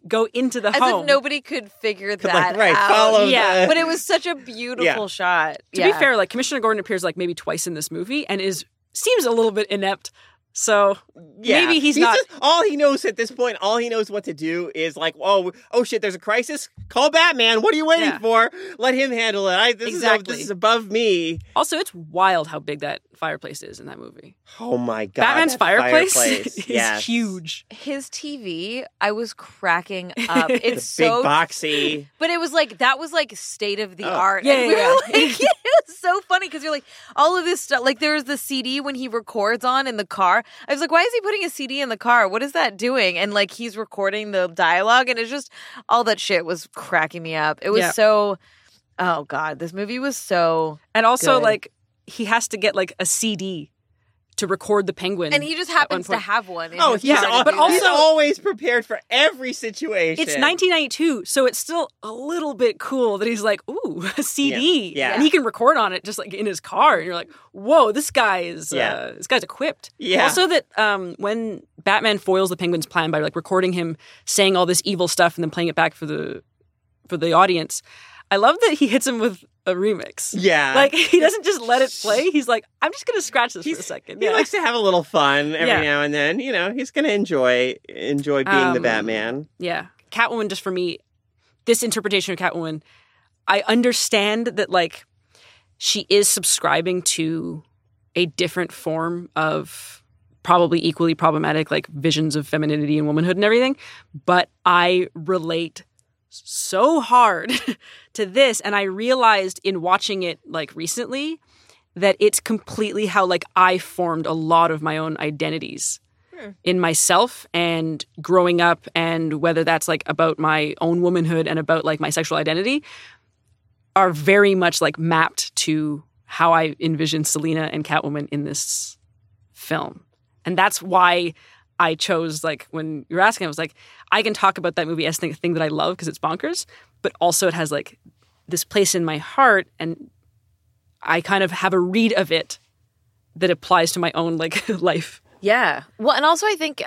Speaker 3: go into the
Speaker 2: As
Speaker 3: home.
Speaker 2: if nobody could figure that out.
Speaker 4: Follow
Speaker 3: Yeah.
Speaker 4: the...
Speaker 2: But it was such a beautiful shot.
Speaker 3: To be fair, like Commissioner Gordon appears like maybe twice in this movie and seems a little bit inept. So maybe he's not.
Speaker 4: Just, all he knows at this point, all he knows what to do is like, oh shit, there's a crisis. Call Batman. What are you waiting for? Let him handle it. This is above me.
Speaker 3: Also, it's wild how big that fireplace is in that movie.
Speaker 4: Oh my god,
Speaker 3: Batman's fireplace is
Speaker 4: yes.
Speaker 3: huge.
Speaker 2: His TV, I was cracking up. It's
Speaker 4: so
Speaker 2: so
Speaker 4: big, boxy.
Speaker 2: But it was like that was like state of the art.
Speaker 3: Yeah,
Speaker 2: and we
Speaker 3: yeah.
Speaker 2: were like, it was so funny because you're like all of this stuff. Like there was the CD when he records on in the car. I was like, why is he putting a CD in the car? What is that doing? And like he's recording the dialogue, and it's just all that shit was cracking me up. It was so. Oh god, this movie was so.
Speaker 3: And also
Speaker 2: good.
Speaker 3: like he has to get like a CD to record the Penguin,
Speaker 2: and he just happens to have one.
Speaker 4: Oh, he's
Speaker 3: he's
Speaker 4: always prepared for every situation.
Speaker 3: It's 1992, so it's still a little bit cool that he's like, ooh, a CD.
Speaker 4: Yeah.
Speaker 3: And he can record on it just like in his car. And you're like, whoa, this guy's equipped.
Speaker 4: Yeah.
Speaker 3: Also that when Batman foils the Penguin's plan by like recording him saying all this evil stuff and then playing it back for the audience, I love that he hits him with a remix.
Speaker 4: Yeah.
Speaker 3: Like, he doesn't just let it play. He's like, I'm just going to scratch this for a second.
Speaker 4: He likes to have a little fun every now and then. You know, he's going to enjoy being the Batman.
Speaker 3: Yeah. Catwoman, just for me, this interpretation of Catwoman, I understand that, like, she is subscribing to a different form of probably equally problematic, like, visions of femininity and womanhood and everything. But I relate so hard to this, and I realized in watching it like recently that it's completely how like I formed a lot of my own identities in myself and growing up, and whether that's like about my own womanhood and about like my sexual identity are very much like mapped to how I envision Selina and Catwoman in this film. And that's why I chose, like, when you were asking, I was like, I can talk about that movie as the thing that I love because it's bonkers, but also it has, like, this place in my heart, and I kind of have a read of it that applies to my own, like, life.
Speaker 2: Yeah. Well, and also I think,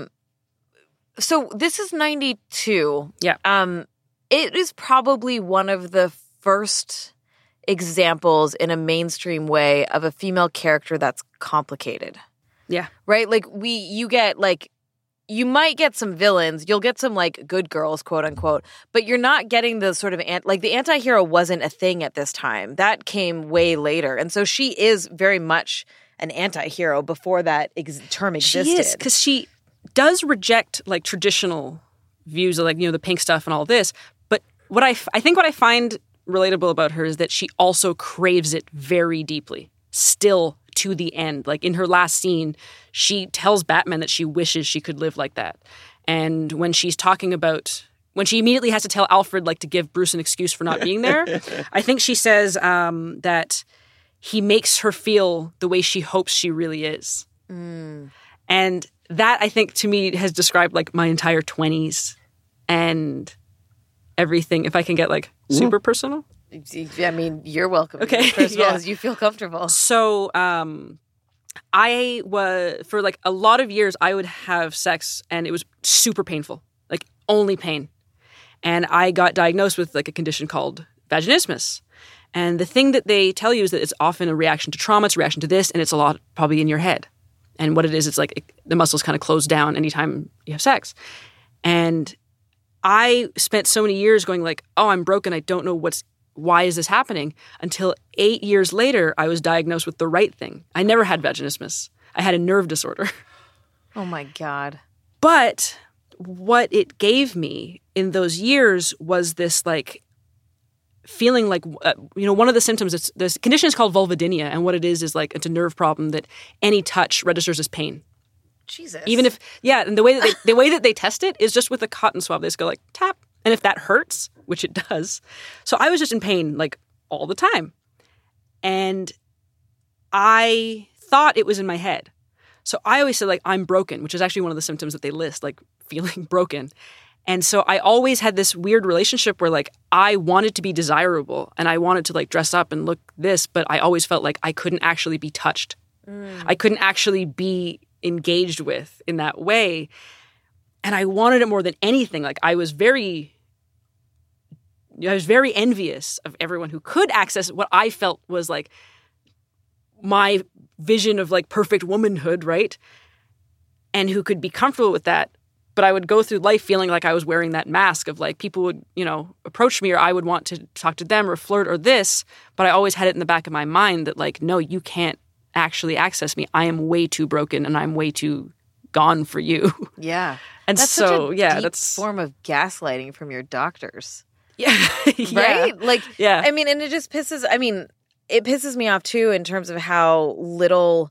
Speaker 2: so this is 92.
Speaker 3: Yeah.
Speaker 2: It is probably one of the first examples in a mainstream way of a female character that's complicated.
Speaker 3: Yeah.
Speaker 2: Right? Like you get like, you might get some villains, you'll get some like good girls, quote unquote, but you're not getting the sort of, like the anti-hero wasn't a thing at this time. That came way later. And so she is very much an anti-hero before that term existed.
Speaker 3: She is, because she does reject like traditional views of like, you know, the pink stuff and all this. But what I think what I find relatable about her is that she also craves it very deeply, still to the end. Like in her last scene, she tells Batman that she wishes she could live like that. And when she's talking about, when she immediately has to tell Alfred like to give Bruce an excuse for not being there, I think she says that he makes her feel the way she hopes she really is. And that, I think, to me has described like my entire 20s and everything. If I can get like super personal.
Speaker 2: I mean, you're welcome.
Speaker 3: Okay.
Speaker 2: First of all, as you feel comfortable.
Speaker 3: So I was, for like a lot of years, I would have sex and it was super painful, like only pain. And I got diagnosed with like a condition called vaginismus. And the thing that they tell you is that it's often a reaction to trauma, it's a reaction to this, and it's a lot probably in your head. And what it is, it's like the muscles kind of close down anytime you have sex. And I spent so many years going like, oh, I'm broken. I don't know why is this happening? Until 8 years later, I was diagnosed with the right thing. I never had vaginismus. I had a nerve disorder.
Speaker 2: Oh my God.
Speaker 3: But what it gave me in those years was this like feeling like, one of the symptoms, this condition is called vulvodynia. And what it is like, it's a nerve problem that any touch registers as pain.
Speaker 2: Jesus.
Speaker 3: Even if, and the way that they test it is just with a cotton swab. They just go like, tap. And if that hurts, which it does. So I was just in pain like all the time. And I thought it was in my head. So I always said like, I'm broken, which is actually one of the symptoms that they list, like feeling broken. And so I always had this weird relationship where like I wanted to be desirable and I wanted to like dress up and look this, but I always felt like I couldn't actually be touched. I couldn't actually be engaged with in that way. And I wanted it more than anything. Like I was very envious of everyone who could access what I felt was like my vision of like perfect womanhood, right? And who could be comfortable with that. But I would go through life feeling like I was wearing that mask of like people would, approach me or I would want to talk to them or flirt or this. But I always had it in the back of my mind that like, no, you can't actually access me. I am way too broken and I'm way too gone for you.
Speaker 2: Yeah.
Speaker 3: And
Speaker 2: that's
Speaker 3: so,
Speaker 2: such a
Speaker 3: yeah,
Speaker 2: deep
Speaker 3: that's
Speaker 2: form of gaslighting from your doctors.
Speaker 3: Yeah.
Speaker 2: Right? Like,
Speaker 3: yeah.
Speaker 2: I mean, and it just pisses me off too in terms of how little,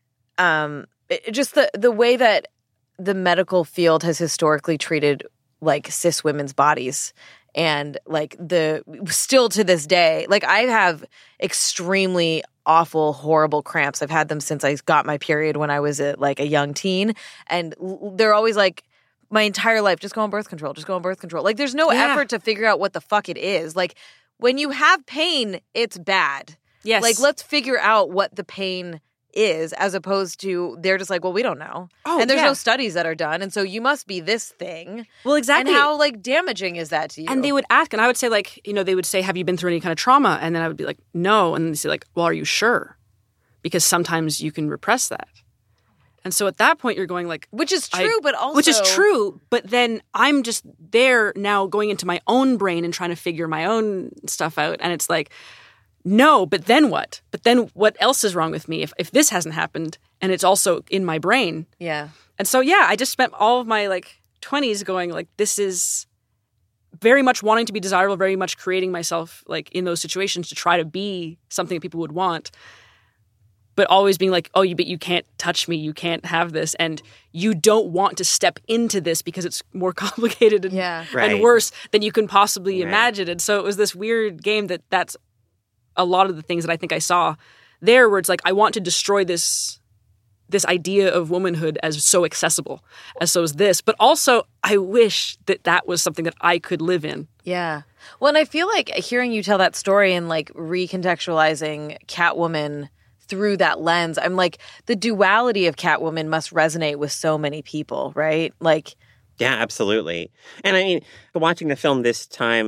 Speaker 2: just the way that the medical field has historically treated like cis women's bodies. And like still to this day, like I have extremely awful, horrible cramps. I've had them since I got my period when I was a young teen. And they're always like, my entire life, just go on birth control, just go on birth control. Like there's no effort to figure out what the fuck it is. Like when you have pain, it's bad.
Speaker 3: Yes.
Speaker 2: Like let's figure out what the pain is, as opposed to they're just like, well, we don't know.
Speaker 3: Oh,
Speaker 2: and there's no studies that are done. And so you must be this thing.
Speaker 3: Well, exactly.
Speaker 2: And how like damaging is that to you?
Speaker 3: And they would ask, and I would say like, they would say, have you been through any kind of trauma? And then I would be like, no. And they'd say like, well, are you sure? Because sometimes you can repress that. And so at that point you're going like,
Speaker 2: which is true,
Speaker 3: but then I'm just there now going into my own brain and trying to figure my own stuff out. And it's like, no, but then what? But then what else is wrong with me if this hasn't happened and it's also in my brain?
Speaker 2: Yeah.
Speaker 3: And so, yeah, I just spent all of my 20s going like, this is very much wanting to be desirable, very much creating myself like in those situations to try to be something that people would want. But always being like, but you can't touch me. You can't have this. And you don't want to step into this because it's more complicated and worse than you can possibly imagine. And so it was this weird game that's a lot of the things that I think I saw there where it's like, I want to destroy this idea of womanhood as so accessible, as so is this. But also, I wish that was something that I could live in.
Speaker 2: Yeah. Well, and I feel like hearing you tell that story and like recontextualizing Catwoman through that lens, I'm like, the duality of Catwoman must resonate with so many people, right? Like,
Speaker 4: yeah, absolutely. And I mean, watching the film this time,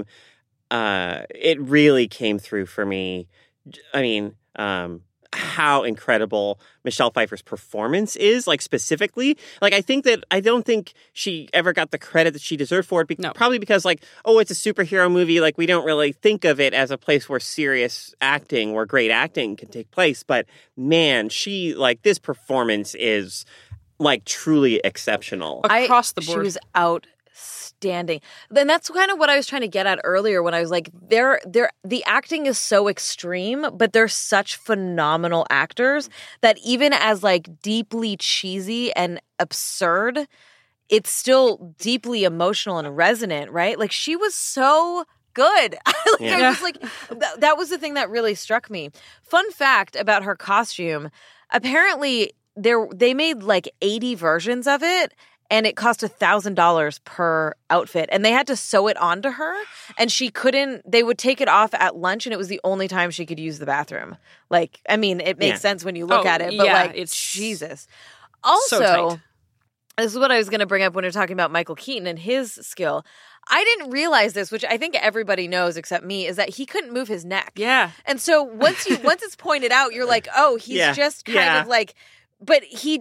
Speaker 4: it really came through for me. I mean, how incredible Michelle Pfeiffer's performance is, like specifically. Like, I don't think she ever got the credit that she deserved for it. Probably because like, it's a superhero movie. Like we don't really think of it as a place where serious acting, where great acting can take place. But man, this performance is like truly exceptional
Speaker 3: across the board.
Speaker 2: She was outstanding. Then that's kind of what I was trying to get at earlier when I was like, the acting is so extreme, but they're such phenomenal actors that even as like deeply cheesy and absurd, it's still deeply emotional and resonant, right? Like she was so good. I was like, that was the thing that really struck me. Fun fact about her costume, apparently they made like 80 versions of it. And it cost $1,000 per outfit. And they had to sew it onto her. And they would take it off at lunch. And it was the only time she could use the bathroom. Like, I mean, it makes sense when you look at it. But it's Jesus. Also,
Speaker 3: so
Speaker 2: this is what I was going to bring up when we we're talking about Michael Keaton and his skill. I didn't realize this, which I think everybody knows except me, is that he couldn't move his neck.
Speaker 3: Yeah.
Speaker 2: And so once it's pointed out, you're like, he's just kind of like... But he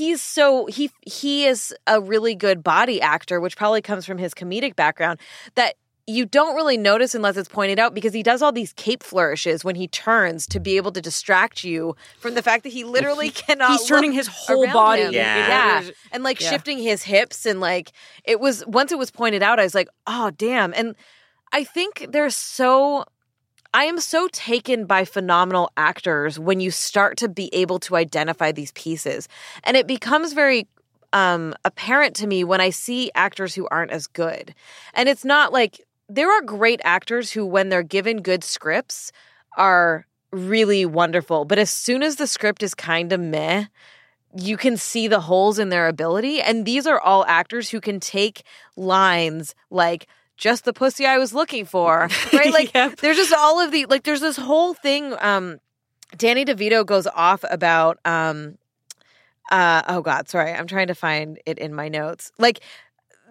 Speaker 2: is a really good body actor, which probably comes from his comedic background, that you don't really notice unless it's pointed out, because he does all these cape flourishes when he turns to be able to distract you from the fact that he literally cannot.
Speaker 3: He's turning his whole body.
Speaker 2: Him. Yeah. And like shifting his hips, and like once it was pointed out, I was like, oh damn. And I think I am so taken by phenomenal actors when you start to be able to identify these pieces. And it becomes very apparent to me when I see actors who aren't as good. And it's not like, there are great actors who, when they're given good scripts, are really wonderful. But as soon as the script is kind of meh, you can see the holes in their ability. And these are all actors who can take lines like, just the pussy I was looking for, right? Like, there's just all of the, like, there's this whole thing. Danny DeVito goes off about, oh God, sorry. I'm trying to find it in my notes. Like,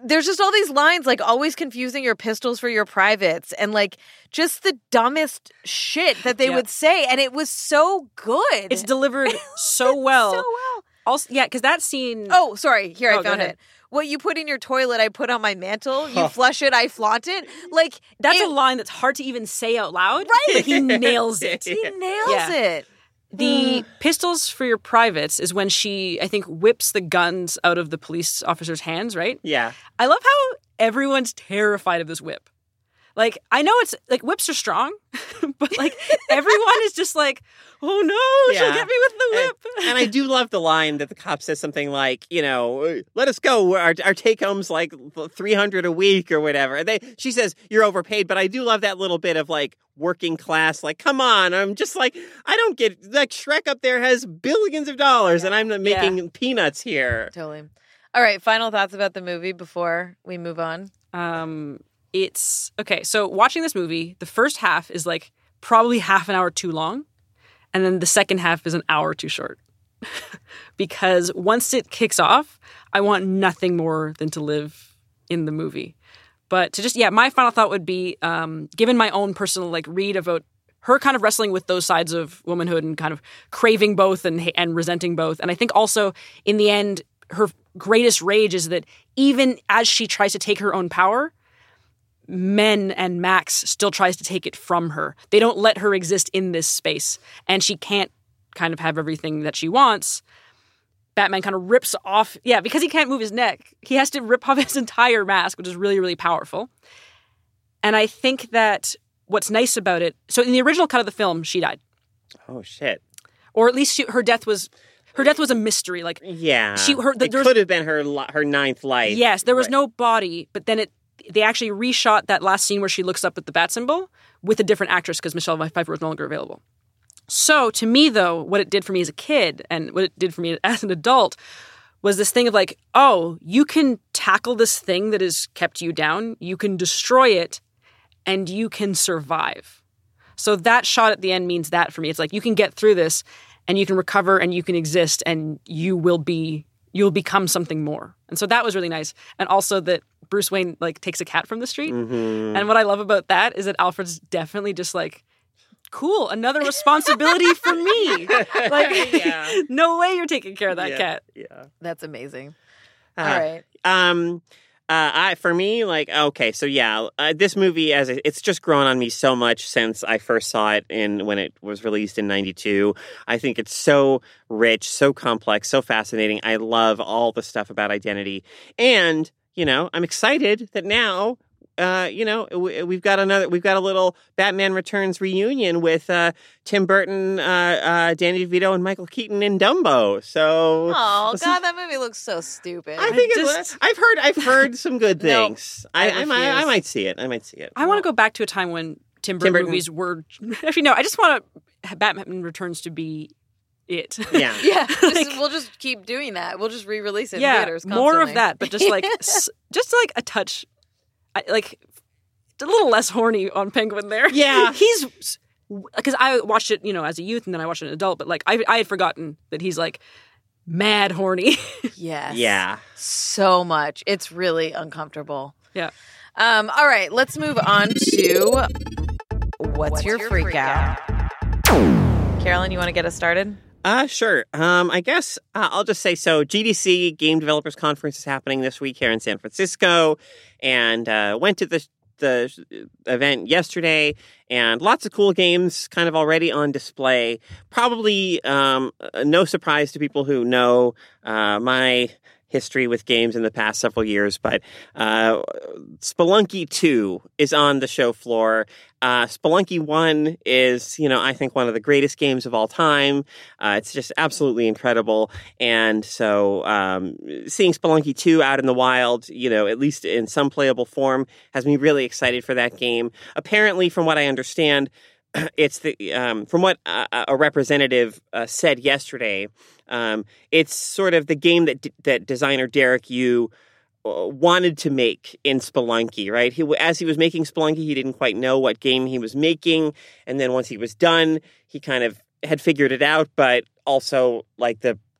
Speaker 2: there's just all these lines like always confusing your pistols for your privates and like just the dumbest shit that they would say. And it was so good.
Speaker 3: It's delivered so well.
Speaker 2: So well.
Speaker 3: Also, yeah, because that scene.
Speaker 2: Oh, sorry. Here, I found
Speaker 3: ahead.
Speaker 2: it. What you put in your toilet, I put on my mantle. You flush it, I flaunt it. Like
Speaker 3: That's a line that's hard to even say out loud.
Speaker 2: Right.
Speaker 3: But he nails it.
Speaker 2: He nails it.
Speaker 3: The pistols for your privates is when she, I think, whips the guns out of the police officer's hands, right?
Speaker 4: Yeah.
Speaker 3: I love how everyone's terrified of this whip. Like, I know it's, like, whips are strong, but, like, everyone is just like, oh, no, she'll get me with the whip.
Speaker 4: And I do love the line that the cop says something like, let us go. Our take-home's like $300 a week or whatever. She says, you're overpaid. But I do love that little bit of, like, working class. Like, come on. I'm just like, I don't get, like, Shrek up there has billions of dollars and I'm making peanuts here.
Speaker 2: Totally. All right. Final thoughts about the movie before we move on.
Speaker 3: It's okay. So watching this movie, the first half is like probably half an hour too long. And then the second half is an hour too short. Because once it kicks off, I want nothing more than to live in the movie. But to just, my final thought would be, given my own personal like read about her kind of wrestling with those sides of womanhood and kind of craving both and resenting both. And I think also in the end, her greatest rage is that even as she tries to take her own power, Men and Max still tries to take it from her. They don't let her exist in this space. And she can't kind of have everything that she wants. Batman kind of rips off, because he can't move his neck. He has to rip off his entire mask, which is really, really powerful. And I think that what's nice about it, so in the original cut of the film, she died.
Speaker 4: Oh, shit.
Speaker 3: Or at least her death was a mystery. Like,
Speaker 4: it could have been her ninth life.
Speaker 3: Yes, there was no body, but then they actually reshot that last scene where she looks up at the bat symbol with a different actress because Michelle Pfeiffer was no longer available. So to me, though, what it did for me as a kid and what it did for me as an adult was this thing of like, oh, you can tackle this thing that has kept you down, you can destroy it, and you can survive. So that shot at the end means that for me. It's like you can get through this and you can recover and you can exist and you'll become something more. And so that was really nice. And also that Bruce Wayne like takes a cat from the street.
Speaker 4: Mm-hmm.
Speaker 3: And what I love about that is that Alfred's definitely just like, cool, another responsibility for me. Like, no way you're taking care of that cat.
Speaker 4: Yeah.
Speaker 2: That's amazing. All right.
Speaker 4: For me, like, okay, so this movie, it's just grown on me so much since I first saw it when it was released in 92. I think it's so rich, so complex, so fascinating. I love all the stuff about identity. And, I'm excited that now, we've got a little Batman Returns reunion with Tim Burton, Danny DeVito, and Michael Keaton in Dumbo. So,
Speaker 2: oh god, that movie looks so stupid.
Speaker 4: I think I've heard some good things. I might see it.
Speaker 3: I want to go back to a time when Tim Burton movies were. Actually, no. I just want Batman Returns to be it.
Speaker 4: Yeah.
Speaker 2: We'll just keep doing that. We'll just re-release it in theaters constantly.
Speaker 3: More of that, but just like a touch. Like a little less horny on Penguin there.
Speaker 4: Yeah.
Speaker 3: He's because I watched it, as a youth and then I watched it as an adult, but like I had forgotten that he's like mad horny.
Speaker 2: Yes.
Speaker 4: Yeah.
Speaker 2: So much. It's really uncomfortable.
Speaker 3: Yeah.
Speaker 2: All right, let's move on to what's your freak out? Carolyn, you want to get us started?
Speaker 4: Sure. I guess I'll just say so. GDC, Game Developers Conference, is happening this week here in San Francisco, and went to the event yesterday, and lots of cool games kind of already on display. Probably no surprise to people who know my history with games in the past several years, but Spelunky 2 is on the show floor. Spelunky 1 is, I think one of the greatest games of all time. It's just absolutely incredible. And so seeing Spelunky 2 out in the wild, at least in some playable form, has me really excited for that game. Apparently, from what I understand, it's from what a representative said yesterday, it's sort of the game that designer Derek Yu wanted to make in Spelunky, right? As he was making Spelunky, he didn't quite know what game he was making, and then once he was done, he kind of had figured it out, but also like the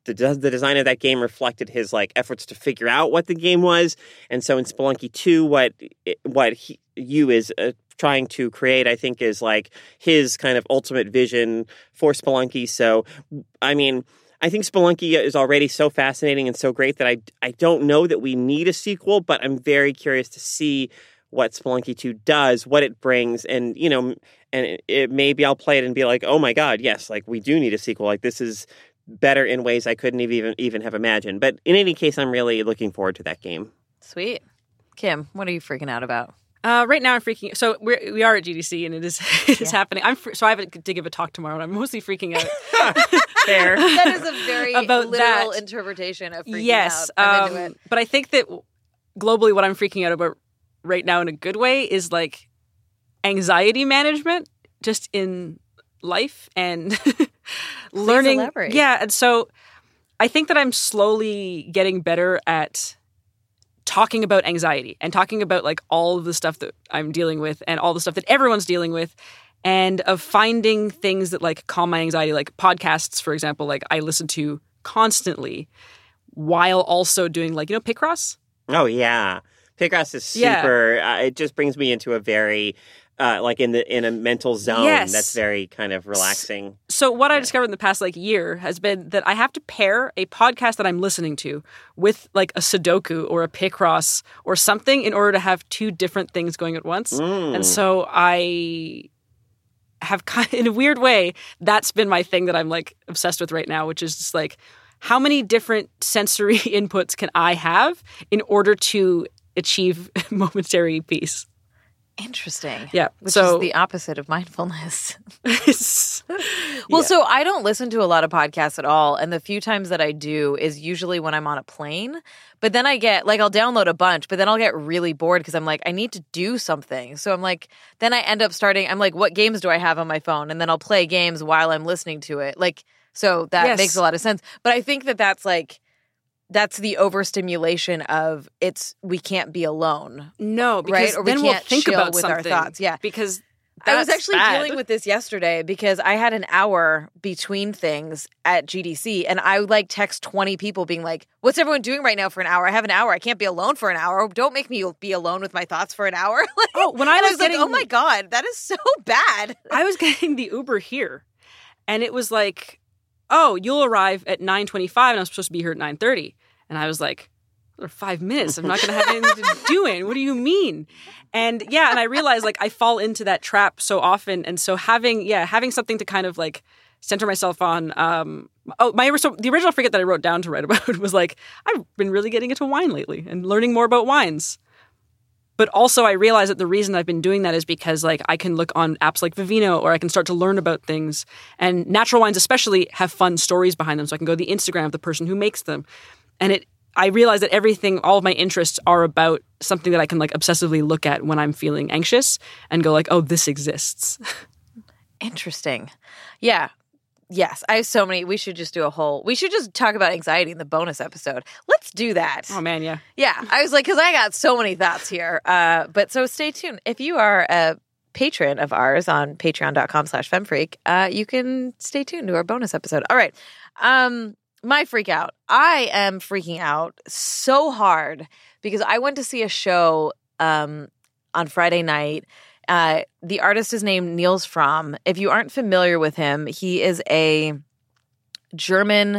Speaker 4: the design of that game reflected his like efforts to figure out what the game was. And so in Spelunky 2, what Yu is trying to create, I think, is like his kind of ultimate vision for Spelunky. So, I mean, I think Spelunky is already so fascinating and so great that I don't know that we need a sequel, but I'm very curious to see what Spelunky 2 does, what it brings, and, you know, and maybe I'll play it and be like, oh my God, yes, like we do need a sequel. Like this is better in ways I couldn't even have imagined. But in any case, I'm really looking forward to that game.
Speaker 2: Sweet. Kim, what are you freaking out about?
Speaker 3: Right now I'm freaking. So we are at GDC and it is happening. So I have to give a talk tomorrow and I'm mostly freaking out.
Speaker 2: Fair. That is a very literal interpretation of freaking out. I'm into it.
Speaker 3: But I think that globally what I'm freaking out about right now in a good way is like anxiety management just in life and learning.
Speaker 2: Elaborate.
Speaker 3: Yeah. And so I think that I'm slowly getting better at talking about anxiety and talking about like all of the stuff that I'm dealing with and all the stuff that everyone's dealing with, and of finding things that like calm my anxiety, like podcasts, for example, like I listen to constantly while also doing like, you know, Picross.
Speaker 4: Oh yeah. Picross is super, it just brings me into a very, like in a mental zone that's very kind of relaxing.
Speaker 3: So what I discovered in the past like year has been that I have to pair a podcast that I'm listening to with like a Sudoku or a Picross or something in order to have two different things going at once. And so I have kind of, in a weird way, that's been my thing that I'm like obsessed with right now, which is just like, how many different sensory inputs can I have in order to achieve momentary peace?
Speaker 2: Interesting.
Speaker 3: Yeah.
Speaker 2: Which is the opposite of mindfulness. So I don't listen to a lot of podcasts at all. And the few times that I do is usually when I'm on a plane. But then I get, like, I'll download a bunch, but then I'll get really bored because I'm like, I need to do something. So I'm like, then I end up I'm like, what games do I have on my phone? And then I'll play games while I'm listening to it. Like, so that makes a lot of sense. But I think that's like, that's the overstimulation of we can't be alone.
Speaker 3: No, because
Speaker 2: right? Or
Speaker 3: then
Speaker 2: we can't
Speaker 3: we'll think
Speaker 2: chill
Speaker 3: about
Speaker 2: with
Speaker 3: something.
Speaker 2: our thoughts. Yeah.
Speaker 3: Because
Speaker 2: I was actually dealing with this yesterday because I had an hour between things at GDC and I like text 20 people being like, what's everyone doing right now for an hour? I have an hour. I can't be alone for an hour. Don't make me be alone with my thoughts for an hour.
Speaker 3: When I was
Speaker 2: like, oh my God, that is so bad.
Speaker 3: I was getting the Uber here and it was like, oh, you'll arrive at 9:25 and I'm supposed to be here at 9:30. And I was like, 5 minutes. I'm not going to have anything to do it. What do you mean? And and I realized like I fall into that trap so often. And so having something to kind of like center myself on. The original Forget that I wrote down to write about was like, I've been really getting into wine lately and learning more about wines. But also I realized that the reason I've been doing that is because like I can look on apps like Vivino or I can start to learn about things. And natural wines especially have fun stories behind them. So I can go to the Instagram of the person who makes them. And I realize that all of my interests are about something that I can like obsessively look at when I'm feeling anxious and go like, oh, this exists.
Speaker 2: Interesting. Yeah. Yes. I have so many. We should just talk about anxiety in the bonus episode. Let's do that.
Speaker 3: Oh man. Yeah.
Speaker 2: Yeah. I was like, because I got so many thoughts here. But so stay tuned. If you are a patron of ours on patreon.com/femfreak, you can stay tuned to our bonus episode. All right. My freak out. I am freaking out so hard because I went to see a show on Friday night. The artist is named Niels Fromm. If you aren't familiar with him, he is a German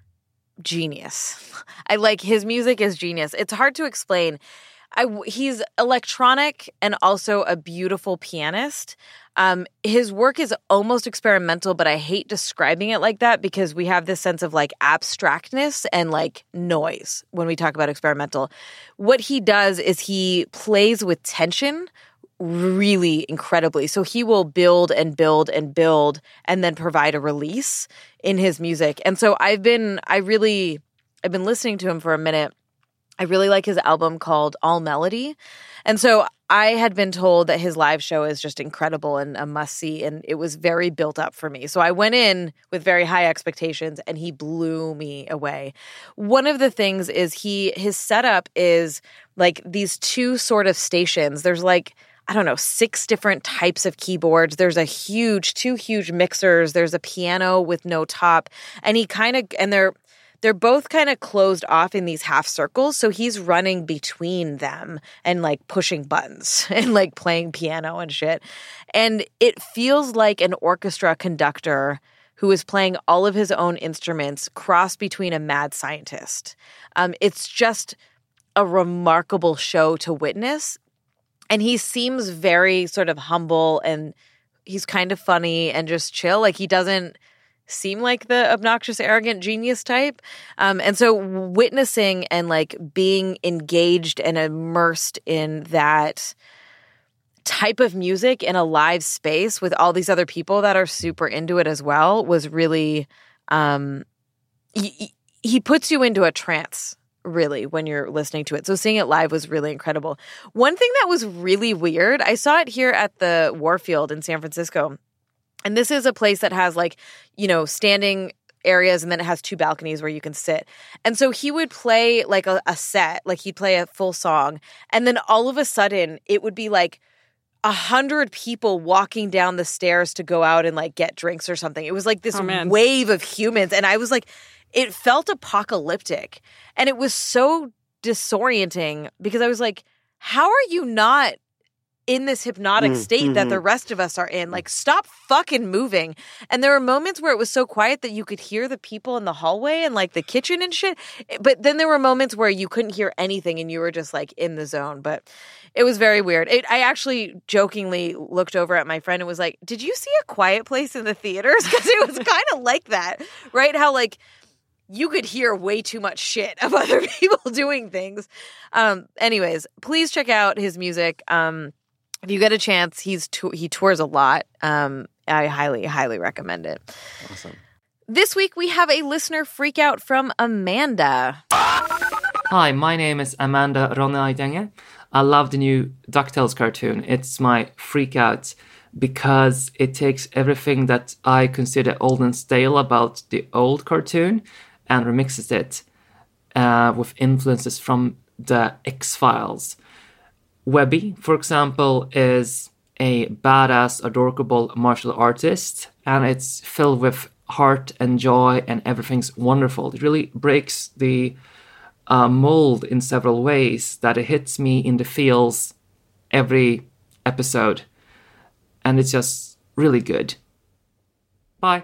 Speaker 2: genius. His music is genius. It's hard to explain. He's electronic and also a beautiful pianist. His work is almost experimental, but I hate describing it like that because we have this sense of like abstractness and like noise when we talk about experimental. What he does is he plays with tension really incredibly. So he will build and build and build and then provide a release in his music. And so I've been listening to him for a minute. I really like his album called All Melody. And so I had been told that his live show is just incredible and a must-see, and it was very built up for me. So I went in with very high expectations, and he blew me away. One of the things is his setup is like these two sort of stations. There's like, I don't know, 6 different types of keyboards. There's 2 huge mixers. There's a piano with no top. And they're both kind of closed off in these half circles. So he's running between them and like pushing buttons and like playing piano and shit. And it feels like an orchestra conductor who is playing all of his own instruments crossed between a mad scientist. It's just a remarkable show to witness. And he seems very sort of humble, and he's kind of funny and just chill. Like, he doesn't seem like the obnoxious, arrogant genius type. And so witnessing and like being engaged and immersed in that type of music in a live space with all these other people that are super into it as well was really, he puts you into a trance, really, when you're listening to it. So seeing it live was really incredible. One thing that was really weird, I saw it here at the Warfield in San Francisco. And this is a place that has like, you know, standing areas, and then it has 2 balconies where you can sit. And so he would play like a set, like he'd play a full song. And then all of a sudden it would be like 100 people walking down the stairs to go out and like get drinks or something. It was like this wave of humans. And I was like, it felt apocalyptic. And it was so disorienting because I was like, how are you not in this hypnotic state that the rest of us are in? Like, stop fucking moving. And there were moments where it was so quiet that you could hear the people in the hallway and like the kitchen and shit. But then there were moments where you couldn't hear anything and you were just like in the zone. But it was very weird. I actually jokingly looked over at my friend and was like, did you see A Quiet Place in the theaters? Because it was kind of like that, right? How like you could hear way too much shit of other people doing things. Anyways, please check out his music. If you get a chance, he tours a lot. I highly, highly recommend it.
Speaker 4: Awesome.
Speaker 2: This week, we have a listener freak out from Amanda.
Speaker 5: Hi, my name is Amanda Ronneidenge. I love the new DuckTales cartoon. It's my freak out because it takes everything that I consider old and stale about the old cartoon and remixes it with influences from the X-Files. Webby, for example, is a badass, adorable martial artist, and it's filled with heart and joy, and everything's wonderful. It really breaks the mold in several ways that it hits me in the feels every episode, and it's just really good. Bye.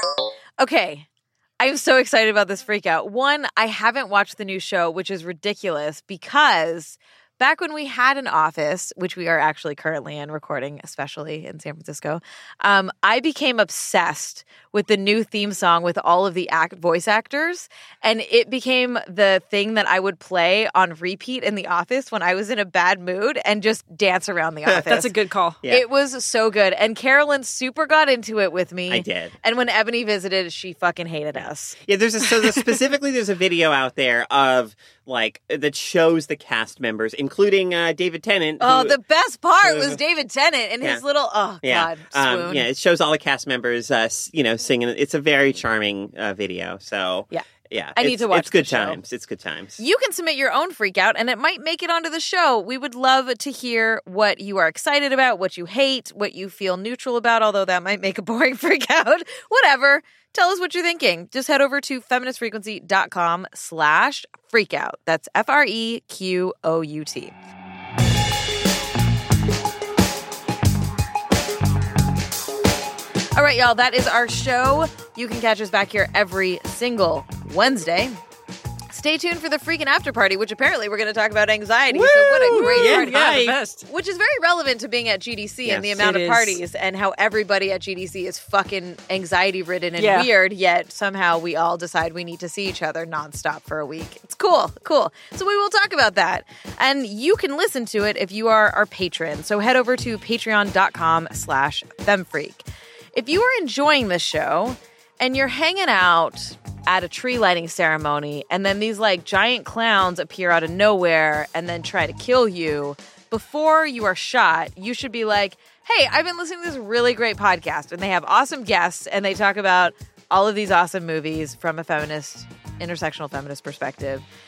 Speaker 2: Okay. I'm so excited about this freak out. One, I haven't watched the new show, which is ridiculous because back when we had an office, which we are actually currently in, recording, especially in San Francisco, I became obsessed with the new theme song with all of the voice actors. And it became the thing that I would play on repeat in the office when I was in a bad mood and just dance around the office.
Speaker 3: That's a good call.
Speaker 2: Yeah. It was so good. And Carolyn super got into it with me.
Speaker 4: I did.
Speaker 2: And when Ebony visited, she fucking hated us.
Speaker 4: Yeah, specifically there's a video out there of like that shows the cast members, including David Tennant.
Speaker 2: The best part was David Tennant and his little God swoon.
Speaker 4: It shows all the cast members, singing. It's a very charming video. So yeah,
Speaker 2: I need to watch.
Speaker 4: It's good times. It's good times.
Speaker 2: You can submit your own freak out, and it might make it onto the show. We would love to hear what you are excited about, what you hate, what you feel neutral about. Although that might make a boring freak out. Whatever. Tell us what you're thinking. Just head over to feministfrequency.com/freakout. That's FREQOUT. All right, y'all, that is our show. You can catch us back here every single Wednesday. Stay tuned for the freaking after party, which apparently we're going to talk about anxiety.
Speaker 4: Woo!
Speaker 2: So what a great party.
Speaker 3: Yeah, the best.
Speaker 2: Which is very relevant to being at GDC and the amount of parties and how everybody at GDC is fucking anxiety-ridden and weird, yet somehow we all decide we need to see each other nonstop for a week. It's cool. So we will talk about that. And you can listen to it if you are our patron. So head over to patreon.com/femfreak. If you are enjoying this show and you're hanging out at a tree lighting ceremony and then these like giant clowns appear out of nowhere and then try to kill you, before you are shot, you should be like, hey, I've been listening to this really great podcast and they have awesome guests and they talk about all of these awesome movies from a intersectional feminist perspective.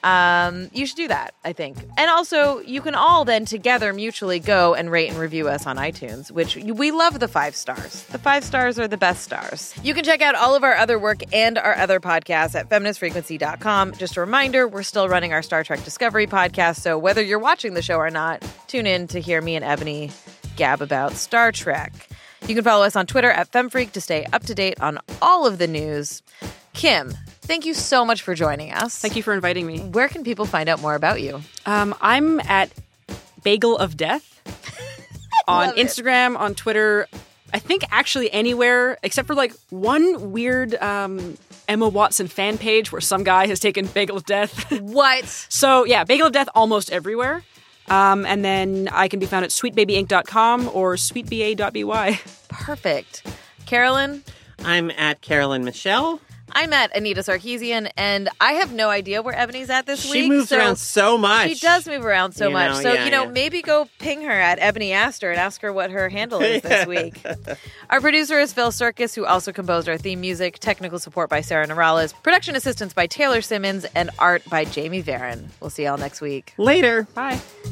Speaker 2: You should do that, I think. And also, you can all then together mutually go and rate and review us on iTunes, which we love the 5 stars. The 5 stars are the best stars. You can check out all of our other work and our other podcasts at feministfrequency.com. Just a reminder, we're still running our Star Trek Discovery podcast, so whether you're watching the show or not, tune in to hear me and Ebony gab about Star Trek. You can follow us on Twitter at FemFreak to stay up to date on all of the news. Kim, thank you so much for joining us.
Speaker 3: Thank you for inviting me.
Speaker 2: Where can people find out more about you?
Speaker 3: I'm at Bagel of Death on Instagram, on Twitter. I think actually anywhere except for like one weird Emma Watson fan page where some guy has taken Bagel of Death.
Speaker 2: What?
Speaker 3: So yeah, Bagel of Death almost everywhere. And then I can be found at sweetbabyinc.com or sweetba.by.
Speaker 2: Perfect. Carolyn?
Speaker 4: I'm at Carolyn Michelle.
Speaker 2: I'm at Anita Sarkeesian, and I have no idea where Ebony's at this week.
Speaker 4: She moves around so much.
Speaker 2: She does move around so much. So,
Speaker 4: yeah.
Speaker 2: maybe go ping her at Ebony Astor and ask her what her handle is this week. Our producer is Phil Circus, who also composed our theme music. Technical support by Sarah Norales. Production assistance by Taylor Simmons, and art by Jamie Varon. We'll see y'all next week.
Speaker 4: Later.
Speaker 3: Bye.